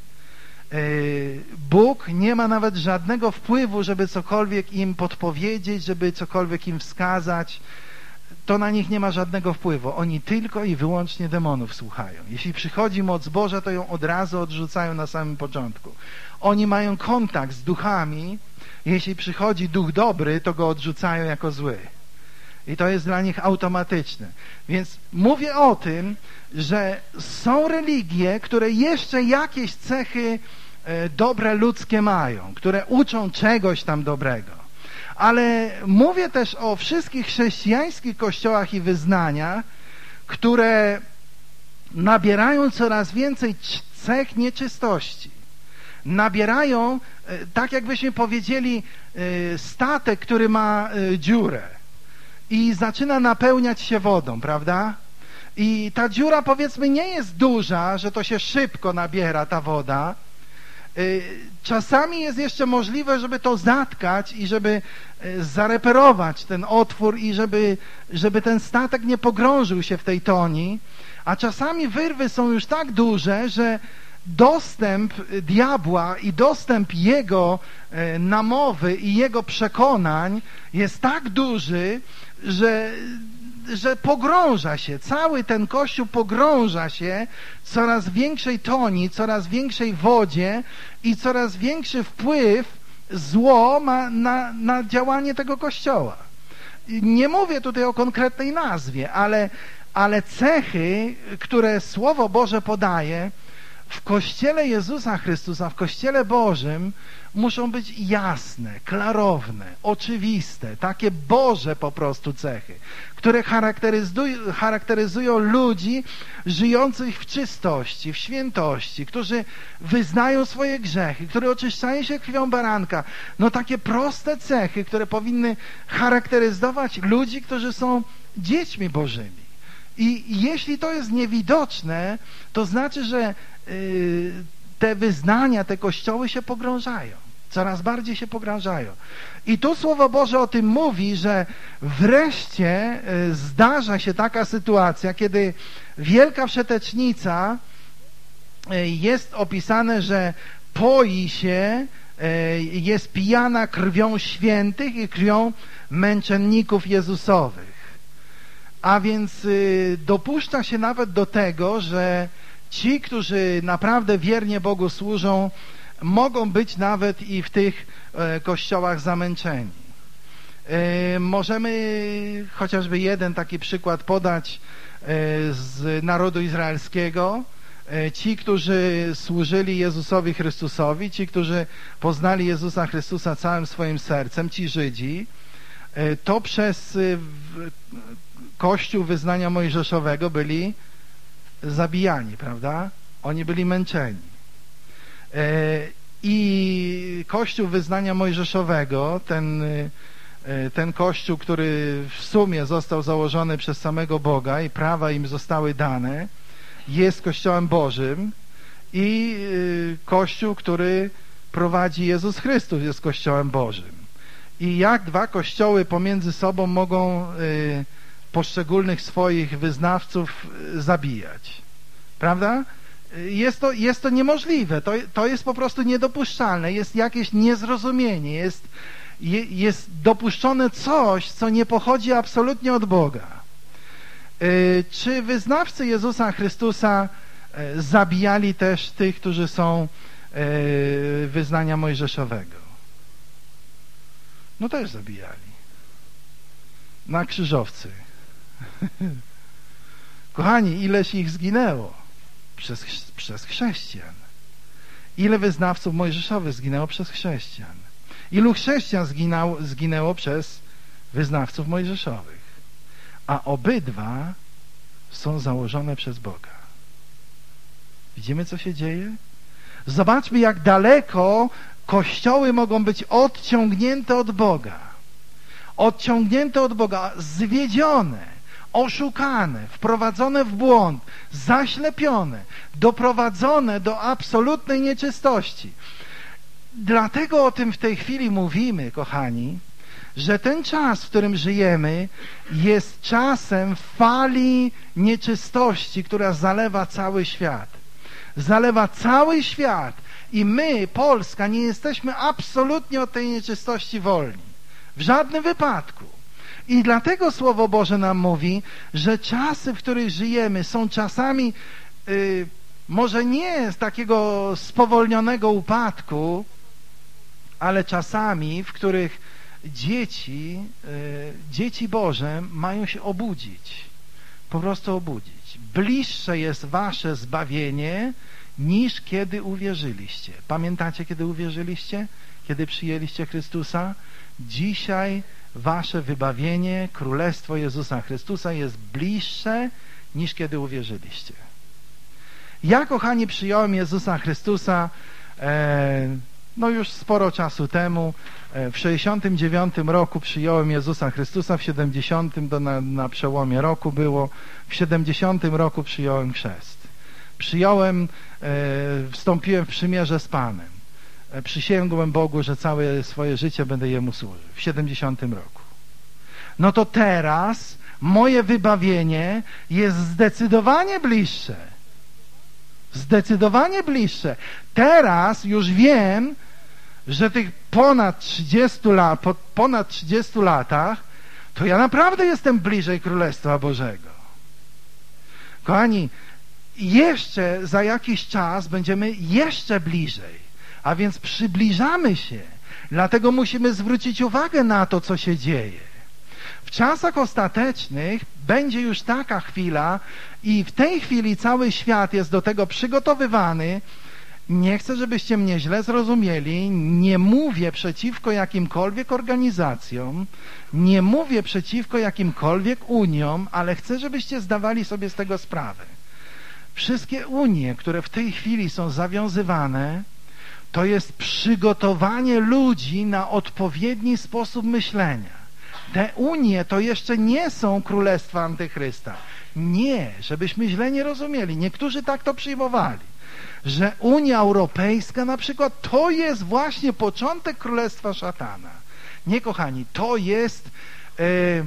Bóg nie ma nawet żadnego wpływu, żeby cokolwiek im podpowiedzieć, żeby cokolwiek im wskazać. To na nich nie ma żadnego wpływu. Oni tylko i wyłącznie demonów słuchają. Jeśli przychodzi moc Boża, to ją od razu odrzucają na samym początku. Oni mają kontakt z duchami. Jeśli przychodzi duch dobry, to go odrzucają jako zły. I to jest dla nich automatyczne. Więc mówię o tym, że są religie, które jeszcze jakieś cechy e, dobre ludzkie mają, które uczą czegoś tam dobrego. Ale mówię też o wszystkich chrześcijańskich kościołach i wyznaniach, które nabierają coraz więcej cech nieczystości. Nabierają, e, tak jakbyśmy powiedzieli, e, statek, który ma e, dziurę i zaczyna napełniać się wodą, prawda? I ta dziura, powiedzmy, nie jest duża, że to się szybko nabiera ta woda. Czasami jest jeszcze możliwe, żeby to zatkać i żeby zareperować ten otwór i żeby, żeby ten statek nie pogrążył się w tej toni. A czasami wyrwy są już tak duże, że dostęp diabła i dostęp jego namowy i jego przekonań jest tak duży, że że pogrąża się, cały ten Kościół pogrąża się w coraz większej toni, coraz większej wodzie i coraz większy wpływ zło ma na, na działanie tego Kościoła. Nie mówię tutaj o konkretnej nazwie, ale, ale cechy, które Słowo Boże podaje, w Kościele Jezusa Chrystusa, w Kościele Bożym muszą być jasne, klarowne, oczywiste, takie Boże po prostu cechy, które charakteryzują, charakteryzują ludzi żyjących w czystości, w świętości, którzy wyznają swoje grzechy, którzy oczyszczają się krwią baranka. No takie proste cechy, które powinny charakteryzować ludzi, którzy są dziećmi Bożymi. I jeśli to jest niewidoczne, to znaczy, że y, te wyznania, te kościoły się pogrążają. Coraz bardziej się pogrążają. I tu Słowo Boże o tym mówi, że wreszcie y, zdarza się taka sytuacja, kiedy wielka wszetecznica y, jest opisane, że poi się, y, jest pijana krwią świętych i krwią męczenników Jezusowych. A więc y, dopuszcza się nawet do tego, że ci, którzy naprawdę wiernie Bogu służą, mogą być nawet i w tych e, kościołach zamęczeni. E, możemy chociażby jeden taki przykład podać e, z narodu izraelskiego. E, ci, którzy służyli Jezusowi Chrystusowi, ci, którzy poznali Jezusa Chrystusa całym swoim sercem, ci Żydzi, e, to przez e, w, Kościół wyznania mojżeszowego byli zabijani, prawda? Oni byli męczeni. I Kościół wyznania mojżeszowego, ten, ten Kościół, który w sumie został założony przez samego Boga i prawa im zostały dane, jest Kościołem Bożym, i Kościół, który prowadzi Jezus Chrystus, jest Kościołem Bożym. I jak dwa kościoły pomiędzy sobą mogą poszczególnych swoich wyznawców zabijać? Prawda? Jest to, jest to niemożliwe, to, to jest po prostu niedopuszczalne, jest jakieś niezrozumienie, jest, je, jest dopuszczone coś, co nie pochodzi absolutnie od Boga. Yy, czy wyznawcy Jezusa Chrystusa yy, zabijali też tych, którzy są yy, wyznania mojżeszowego? No też zabijali. Na krzyżowcy. Kochani, ileś ich zginęło przez, przez chrześcijan. Ile wyznawców mojżeszowych zginęło przez chrześcijan? Ilu chrześcijan zginęło, zginęło przez wyznawców mojżeszowych? A obydwa są założone przez Boga. Widzimy, co się dzieje? Zobaczmy, jak daleko kościoły mogą być odciągnięte od Boga. Odciągnięte od Boga, zwiedzione, oszukane, wprowadzone w błąd, zaślepione, doprowadzone do absolutnej nieczystości. Dlatego o tym w tej chwili mówimy, kochani, że ten czas, w którym żyjemy, jest czasem fali nieczystości, która zalewa cały świat. Zalewa cały świat i my, Polska, nie jesteśmy absolutnie od tej nieczystości wolni. W żadnym wypadku. I dlatego Słowo Boże nam mówi, że czasy, w których żyjemy, są czasami yy, może nie z takiego spowolnionego upadku, ale czasami, w których dzieci, yy, dzieci Boże mają się obudzić. Po prostu obudzić. Bliższe jest wasze zbawienie, niż kiedy uwierzyliście. Pamiętacie, kiedy uwierzyliście? Kiedy przyjęliście Chrystusa? Dzisiaj wasze wybawienie, Królestwo Jezusa Chrystusa jest bliższe, niż kiedy uwierzyliście. Ja, kochani, przyjąłem Jezusa Chrystusa e, no już sporo czasu temu. E, w sześćdziesiątym dziewiątym roku przyjąłem Jezusa Chrystusa, w siedemdziesiątym to na, na przełomie roku było, w siedemdziesiątym roku przyjąłem chrzest. Przyjąłem, e, wstąpiłem w przymierze z Panem. E, przysięgłem Bogu, że całe swoje życie będę Jemu służył. W siedemdziesiątym roku. No to teraz moje wybawienie jest zdecydowanie bliższe. Zdecydowanie bliższe. Teraz już wiem, że tych ponad trzydziestu lat, po ponad trzydziestu latach, to ja naprawdę jestem bliżej Królestwa Bożego. Kochani, jeszcze za jakiś czas będziemy jeszcze bliżej, a więc przybliżamy się. Dlatego musimy zwrócić uwagę na to, co się dzieje. W czasach ostatecznych będzie już taka chwila i w tej chwili cały świat jest do tego przygotowywany. Nie chcę, żebyście mnie źle zrozumieli. Nie mówię przeciwko jakimkolwiek organizacjom, nie mówię przeciwko jakimkolwiek uniom, ale chcę, żebyście zdawali sobie z tego sprawę. Wszystkie unie, które w tej chwili są zawiązywane, to jest przygotowanie ludzi na odpowiedni sposób myślenia. Te unie to jeszcze nie są królestwa Antychrysta. Nie, żebyśmy źle nie rozumieli. Niektórzy tak to przyjmowali, że Unia Europejska na przykład to jest właśnie początek królestwa szatana. Nie, kochani, to jest e,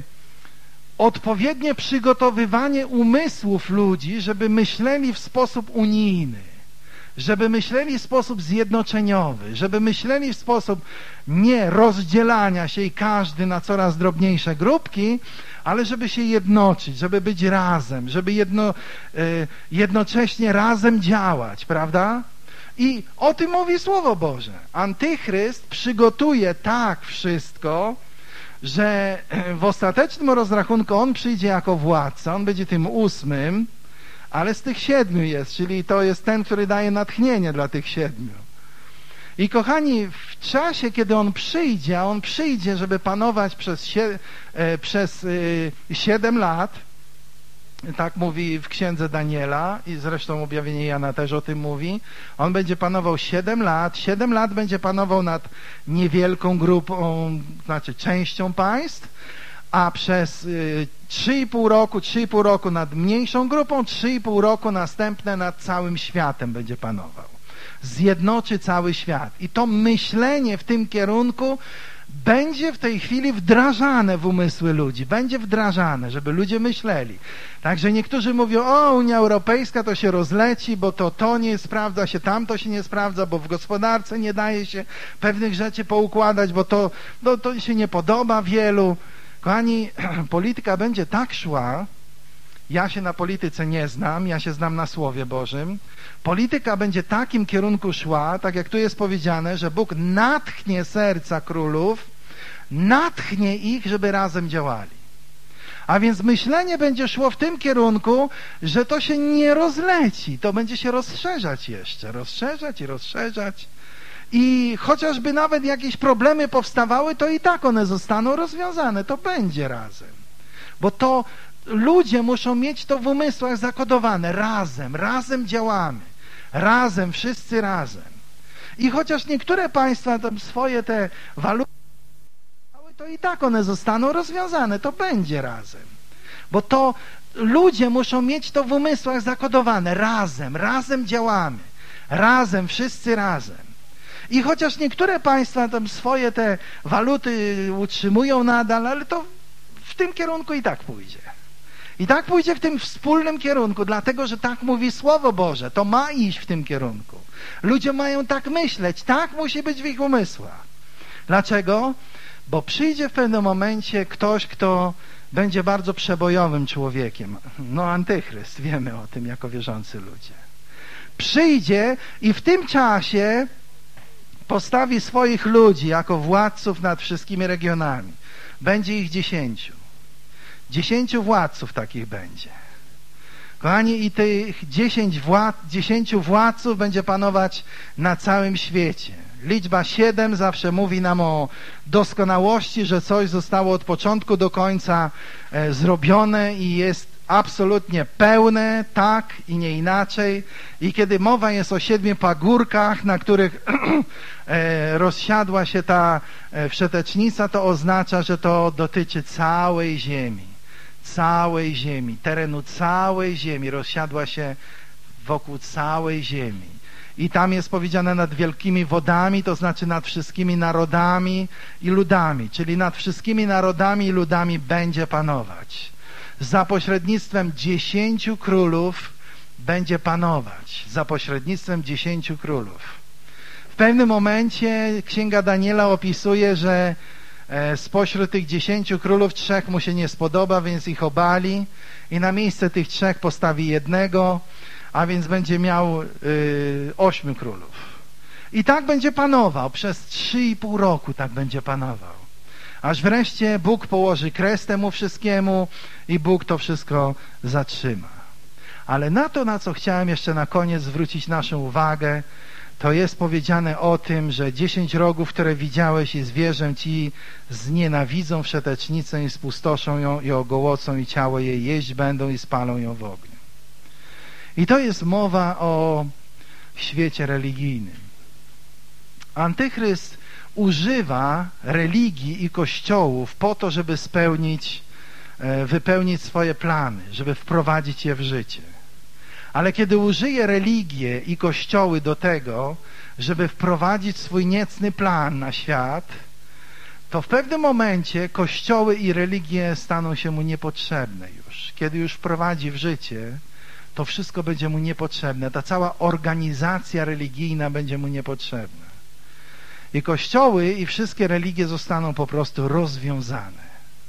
odpowiednie przygotowywanie umysłów ludzi, żeby myśleli w sposób unijny, żeby myśleli w sposób zjednoczeniowy, żeby myśleli w sposób nie rozdzielania się i każdy na coraz drobniejsze grupki, ale żeby się jednoczyć, żeby być razem, żeby jedno, jednocześnie razem działać, prawda? I o tym mówi Słowo Boże. Antychryst przygotuje tak wszystko, że w ostatecznym rozrachunku on przyjdzie jako władca, on będzie tym ósmym, ale z tych siedmiu jest, czyli to jest ten, który daje natchnienie dla tych siedmiu. I kochani, w czasie, kiedy on przyjdzie, a on przyjdzie, żeby panować przez, sie, e, przez e, siedem lat, tak mówi w księdze Daniela i zresztą objawienie Jana też o tym mówi, on będzie panował siedem lat, siedem lat będzie panował nad niewielką grupą, znaczy częścią państw, a przez trzy i pół roku, trzy i pół roku nad mniejszą grupą, trzy i pół roku następne nad całym światem będzie panował. Zjednoczy cały świat. I to myślenie w tym kierunku będzie w tej chwili wdrażane w umysły ludzi. Będzie wdrażane, żeby ludzie myśleli. Także niektórzy mówią, o, Unia Europejska to się rozleci, bo to to nie sprawdza się, tamto się nie sprawdza, bo w gospodarce nie daje się pewnych rzeczy poukładać, bo to, to, to się nie podoba wielu. Kochani, polityka będzie tak szła, ja się na polityce nie znam, ja się znam na Słowie Bożym. Polityka będzie takim kierunku szła, tak jak tu jest powiedziane, że Bóg natchnie serca królów, natchnie ich, żeby razem działali. A więc myślenie będzie szło w tym kierunku, że to się nie rozleci, to będzie się rozszerzać jeszcze, rozszerzać i rozszerzać. I chociażby nawet jakieś problemy powstawały, to i tak one zostaną rozwiązane, to będzie razem. Bo to ludzie muszą mieć to w umysłach zakodowane. Razem, razem działamy. Razem, wszyscy razem. I chociaż niektóre państwa tam swoje te waluty, to i tak one zostaną rozwiązane. To będzie razem. Bo to ludzie muszą mieć to w umysłach zakodowane. Razem, razem działamy. Razem, wszyscy razem. I chociaż niektóre państwa tam swoje te waluty utrzymują nadal, ale to w tym kierunku i tak pójdzie. I tak pójdzie w tym wspólnym kierunku, dlatego, że tak mówi Słowo Boże. To ma iść w tym kierunku. Ludzie mają tak myśleć. Tak musi być w ich umysłach. Dlaczego? Bo przyjdzie w pewnym momencie ktoś, kto będzie bardzo przebojowym człowiekiem. No, antychryst. Wiemy o tym jako wierzący ludzie. Przyjdzie i w tym czasie postawi swoich ludzi jako władców nad wszystkimi regionami. Będzie ich dziesięciu. Dziesięciu władców takich będzie. Kochani, i tych dziesięć wład, dziesięciu władców będzie panować na całym świecie. Liczba siedem zawsze mówi nam o doskonałości, że coś zostało od początku do końca e, zrobione i jest absolutnie pełne, tak i nie inaczej. I kiedy mowa jest o siedmiu pagórkach, na których e, rozsiadła się ta e, wszetecznica, to oznacza, że to dotyczy całej ziemi. Całej ziemi, terenu całej ziemi, rozsiadła się wokół całej ziemi. I tam jest powiedziane nad wielkimi wodami, to znaczy nad wszystkimi narodami i ludami, czyli nad wszystkimi narodami i ludami będzie panować. Za pośrednictwem dziesięciu królów będzie panować. Za pośrednictwem dziesięciu królów. W pewnym momencie Księga Daniela opisuje, że spośród tych dziesięciu królów trzech mu się nie spodoba, więc ich obali i na miejsce tych trzech postawi jednego, a więc będzie miał y, ośmiu królów. I tak będzie panował. Przez trzy i pół roku tak będzie panował. Aż wreszcie Bóg położy kres temu wszystkiemu i Bóg to wszystko zatrzyma. Ale na to, na co chciałem jeszcze na koniec zwrócić naszą uwagę, to jest powiedziane o tym, że dziesięć rogów, które widziałeś i zwierzę ci znienawidzą wszetecznicę i spustoszą ją i ogołocą i ciało jej jeść będą i spalą ją w ogniu. I to jest mowa o świecie religijnym. Antychryst używa religii i kościołów po to, żeby spełnić wypełnić swoje plany, żeby wprowadzić je w życie. Ale kiedy użyje religię i kościoły do tego, żeby wprowadzić swój niecny plan na świat, to w pewnym momencie kościoły i religie staną się mu niepotrzebne już. Kiedy już wprowadzi w życie, to wszystko będzie mu niepotrzebne. Ta cała organizacja religijna będzie mu niepotrzebna. I kościoły i wszystkie religie zostaną po prostu rozwiązane.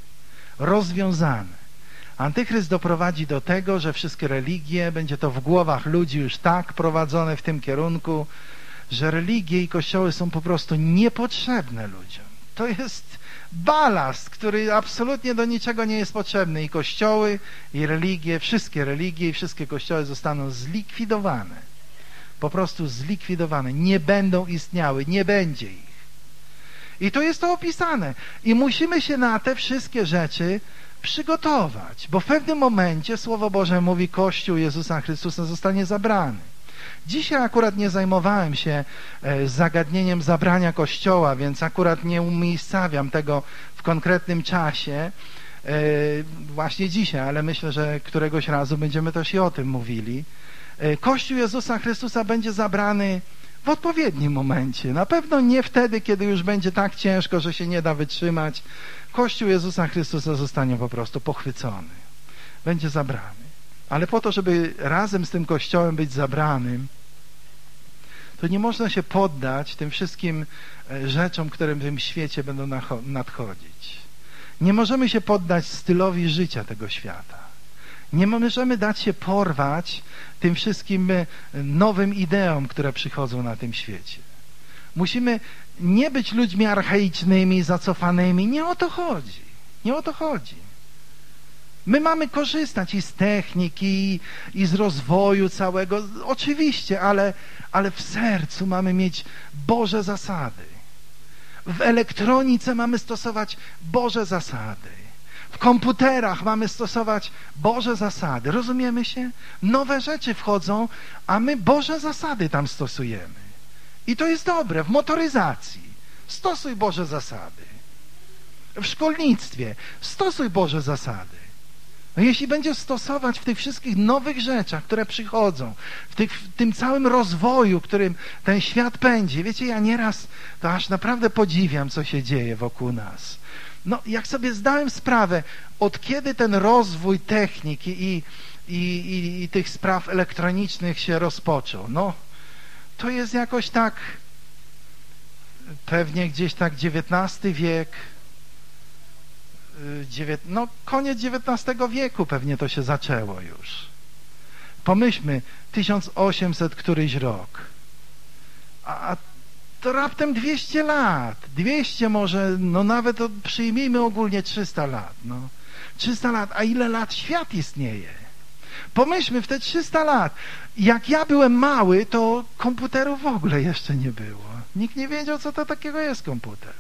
Rozwiązane. Antychryst doprowadzi do tego, że wszystkie religie, będzie to w głowach ludzi już tak prowadzone w tym kierunku, że religie i kościoły są po prostu niepotrzebne ludziom. To jest balast, który absolutnie do niczego nie jest potrzebny. I kościoły, i religie, wszystkie religie i wszystkie kościoły zostaną zlikwidowane. Po prostu zlikwidowane. Nie będą istniały, nie będzie ich. I to jest to opisane. I musimy się na te wszystkie rzeczy przygotować, bo w pewnym momencie Słowo Boże mówi, Kościół Jezusa Chrystusa zostanie zabrany. Dzisiaj akurat nie zajmowałem się zagadnieniem zabrania Kościoła, więc akurat nie umiejscawiam tego w konkretnym czasie, właśnie dzisiaj, ale myślę, że któregoś razu będziemy też i o tym mówili. Kościół Jezusa Chrystusa będzie zabrany w odpowiednim momencie. Na pewno nie wtedy, kiedy już będzie tak ciężko, że się nie da wytrzymać. Kościół Jezusa Chrystusa zostanie po prostu pochwycony. Będzie zabrany. Ale po to, żeby razem z tym Kościołem być zabranym, to nie można się poddać tym wszystkim rzeczom, które w tym świecie będą nadchodzić. Nie możemy się poddać stylowi życia tego świata. Nie możemy dać się porwać tym wszystkim nowym ideom, które przychodzą na tym świecie. Musimy nie być ludźmi archaicznymi, zacofanymi. Nie o to chodzi. Nie o to chodzi. My mamy korzystać i z techniki, i z rozwoju całego. Oczywiście, ale, ale w sercu mamy mieć Boże zasady. W elektronice mamy stosować Boże zasady. W komputerach mamy stosować Boże zasady. Rozumiemy się? Nowe rzeczy wchodzą, a my Boże zasady tam stosujemy. I to jest dobre. W motoryzacji stosuj Boże zasady. W szkolnictwie stosuj Boże zasady. No jeśli będziesz stosować w tych wszystkich nowych rzeczach, które przychodzą, w, tych, w tym całym rozwoju, którym ten świat pędzi, wiecie, ja nieraz to aż naprawdę podziwiam, co się dzieje wokół nas. No, jak sobie zdałem sprawę, od kiedy ten rozwój techniki i, i, i, i tych spraw elektronicznych się rozpoczął, no, to jest jakoś tak, pewnie gdzieś tak dziewiętnasty wiek, no koniec dziewiętnastego wieku pewnie to się zaczęło już. Pomyślmy, tysiąc osiemset któryś rok, a to raptem dwieście lat, dwieście może, no nawet to przyjmijmy ogólnie trzysta lat, no. trzysta lat, a ile lat świat istnieje? Pomyślmy w te trzysta lat. Jak ja byłem mały, to komputerów w ogóle jeszcze nie było. Nikt nie wiedział, co to takiego jest komputer.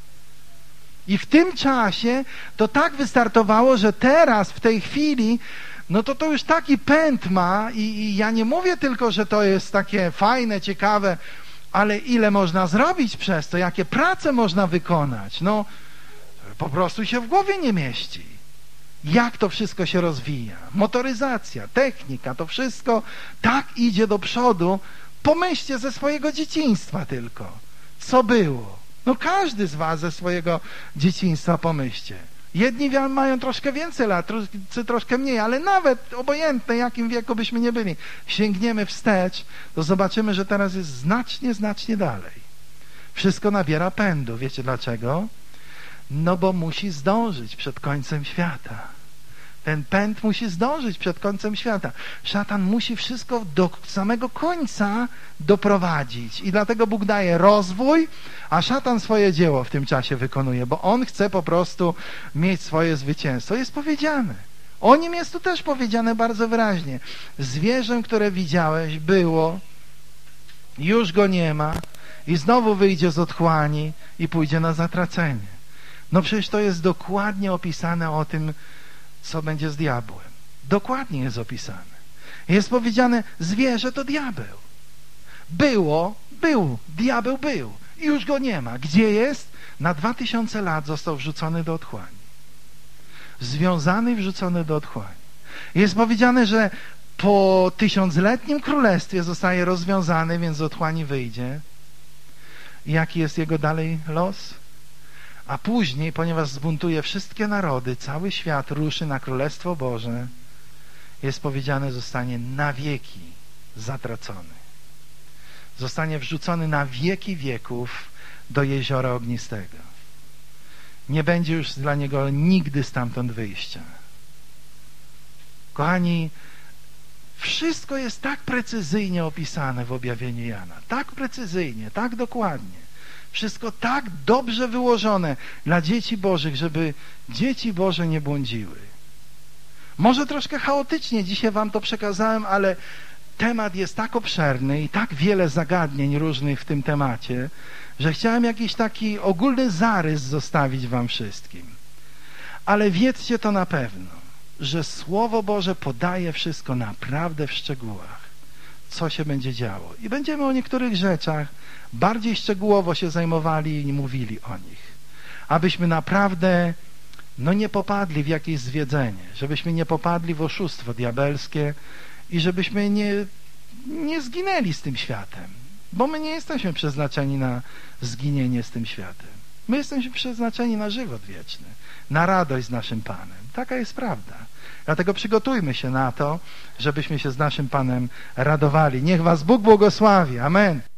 I w tym czasie to tak wystartowało, że teraz, w tej chwili, no to to już taki pęd ma i, i ja nie mówię tylko, że to jest takie fajne, ciekawe, ale ile można zrobić przez to, jakie prace można wykonać, no po prostu się w głowie nie mieści. Jak to wszystko się rozwija. Motoryzacja, technika, to wszystko tak idzie do przodu. Pomyślcie ze swojego dzieciństwa tylko, co było. No każdy z was ze swojego dzieciństwa pomyślcie. Jedni mają troszkę więcej lat, czy troszkę mniej, ale nawet obojętne, jakim wieku byśmy nie byli, sięgniemy wstecz, to zobaczymy, że teraz jest znacznie, znacznie dalej. Wszystko nabiera pędu. Wiecie dlaczego? No bo musi zdążyć przed końcem świata. Ten pęd musi zdążyć przed końcem świata. Szatan musi wszystko do samego końca doprowadzić. I dlatego Bóg daje rozwój, a szatan swoje dzieło w tym czasie wykonuje, bo on chce po prostu mieć swoje zwycięstwo. Jest powiedziane. O nim jest tu też powiedziane bardzo wyraźnie. Zwierzę, które widziałeś, było, już go nie ma i znowu wyjdzie z otchłani i pójdzie na zatracenie. No przecież to jest dokładnie opisane o tym, co będzie z diabłem. Dokładnie jest opisane. Jest powiedziane, zwierzę to diabeł. Było, był, diabeł był. I już go nie ma. Gdzie jest? Na dwa tysiące lat został wrzucony do otchłani. związany i wrzucony do otchłani. Jest powiedziane, że po tysiącletnim królestwie zostaje rozwiązany, więc z otchłani wyjdzie. I jaki jest jego dalej los? A później, ponieważ zbuntuje wszystkie narody, cały świat ruszy na Królestwo Boże, jest powiedziane, zostanie na wieki zatracony. Zostanie wrzucony na wieki wieków do jeziora ognistego. Nie będzie już dla niego nigdy stamtąd wyjścia. Kochani, wszystko jest tak precyzyjnie opisane w objawieniu Jana. Tak precyzyjnie, tak dokładnie. Wszystko tak dobrze wyłożone dla dzieci Bożych, żeby dzieci Boże nie błądziły. Może troszkę chaotycznie dzisiaj wam to przekazałem, ale temat jest tak obszerny i tak wiele zagadnień różnych w tym temacie, że chciałem jakiś taki ogólny zarys zostawić wam wszystkim. Ale wiedzcie to na pewno, że Słowo Boże podaje wszystko naprawdę w szczegółach, co się będzie działo. I będziemy o niektórych rzeczach bardziej szczegółowo się zajmowali i mówili o nich. Abyśmy naprawdę no nie popadli w jakieś zwiedzenie, żebyśmy nie popadli w oszustwo diabelskie i żebyśmy nie, nie zginęli z tym światem. Bo my nie jesteśmy przeznaczeni na zginienie z tym światem. My jesteśmy przeznaczeni na żywot wieczny, na radość z naszym Panem. Taka jest prawda. Dlatego przygotujmy się na to, żebyśmy się z naszym Panem radowali. Niech was Bóg błogosławi. Amen.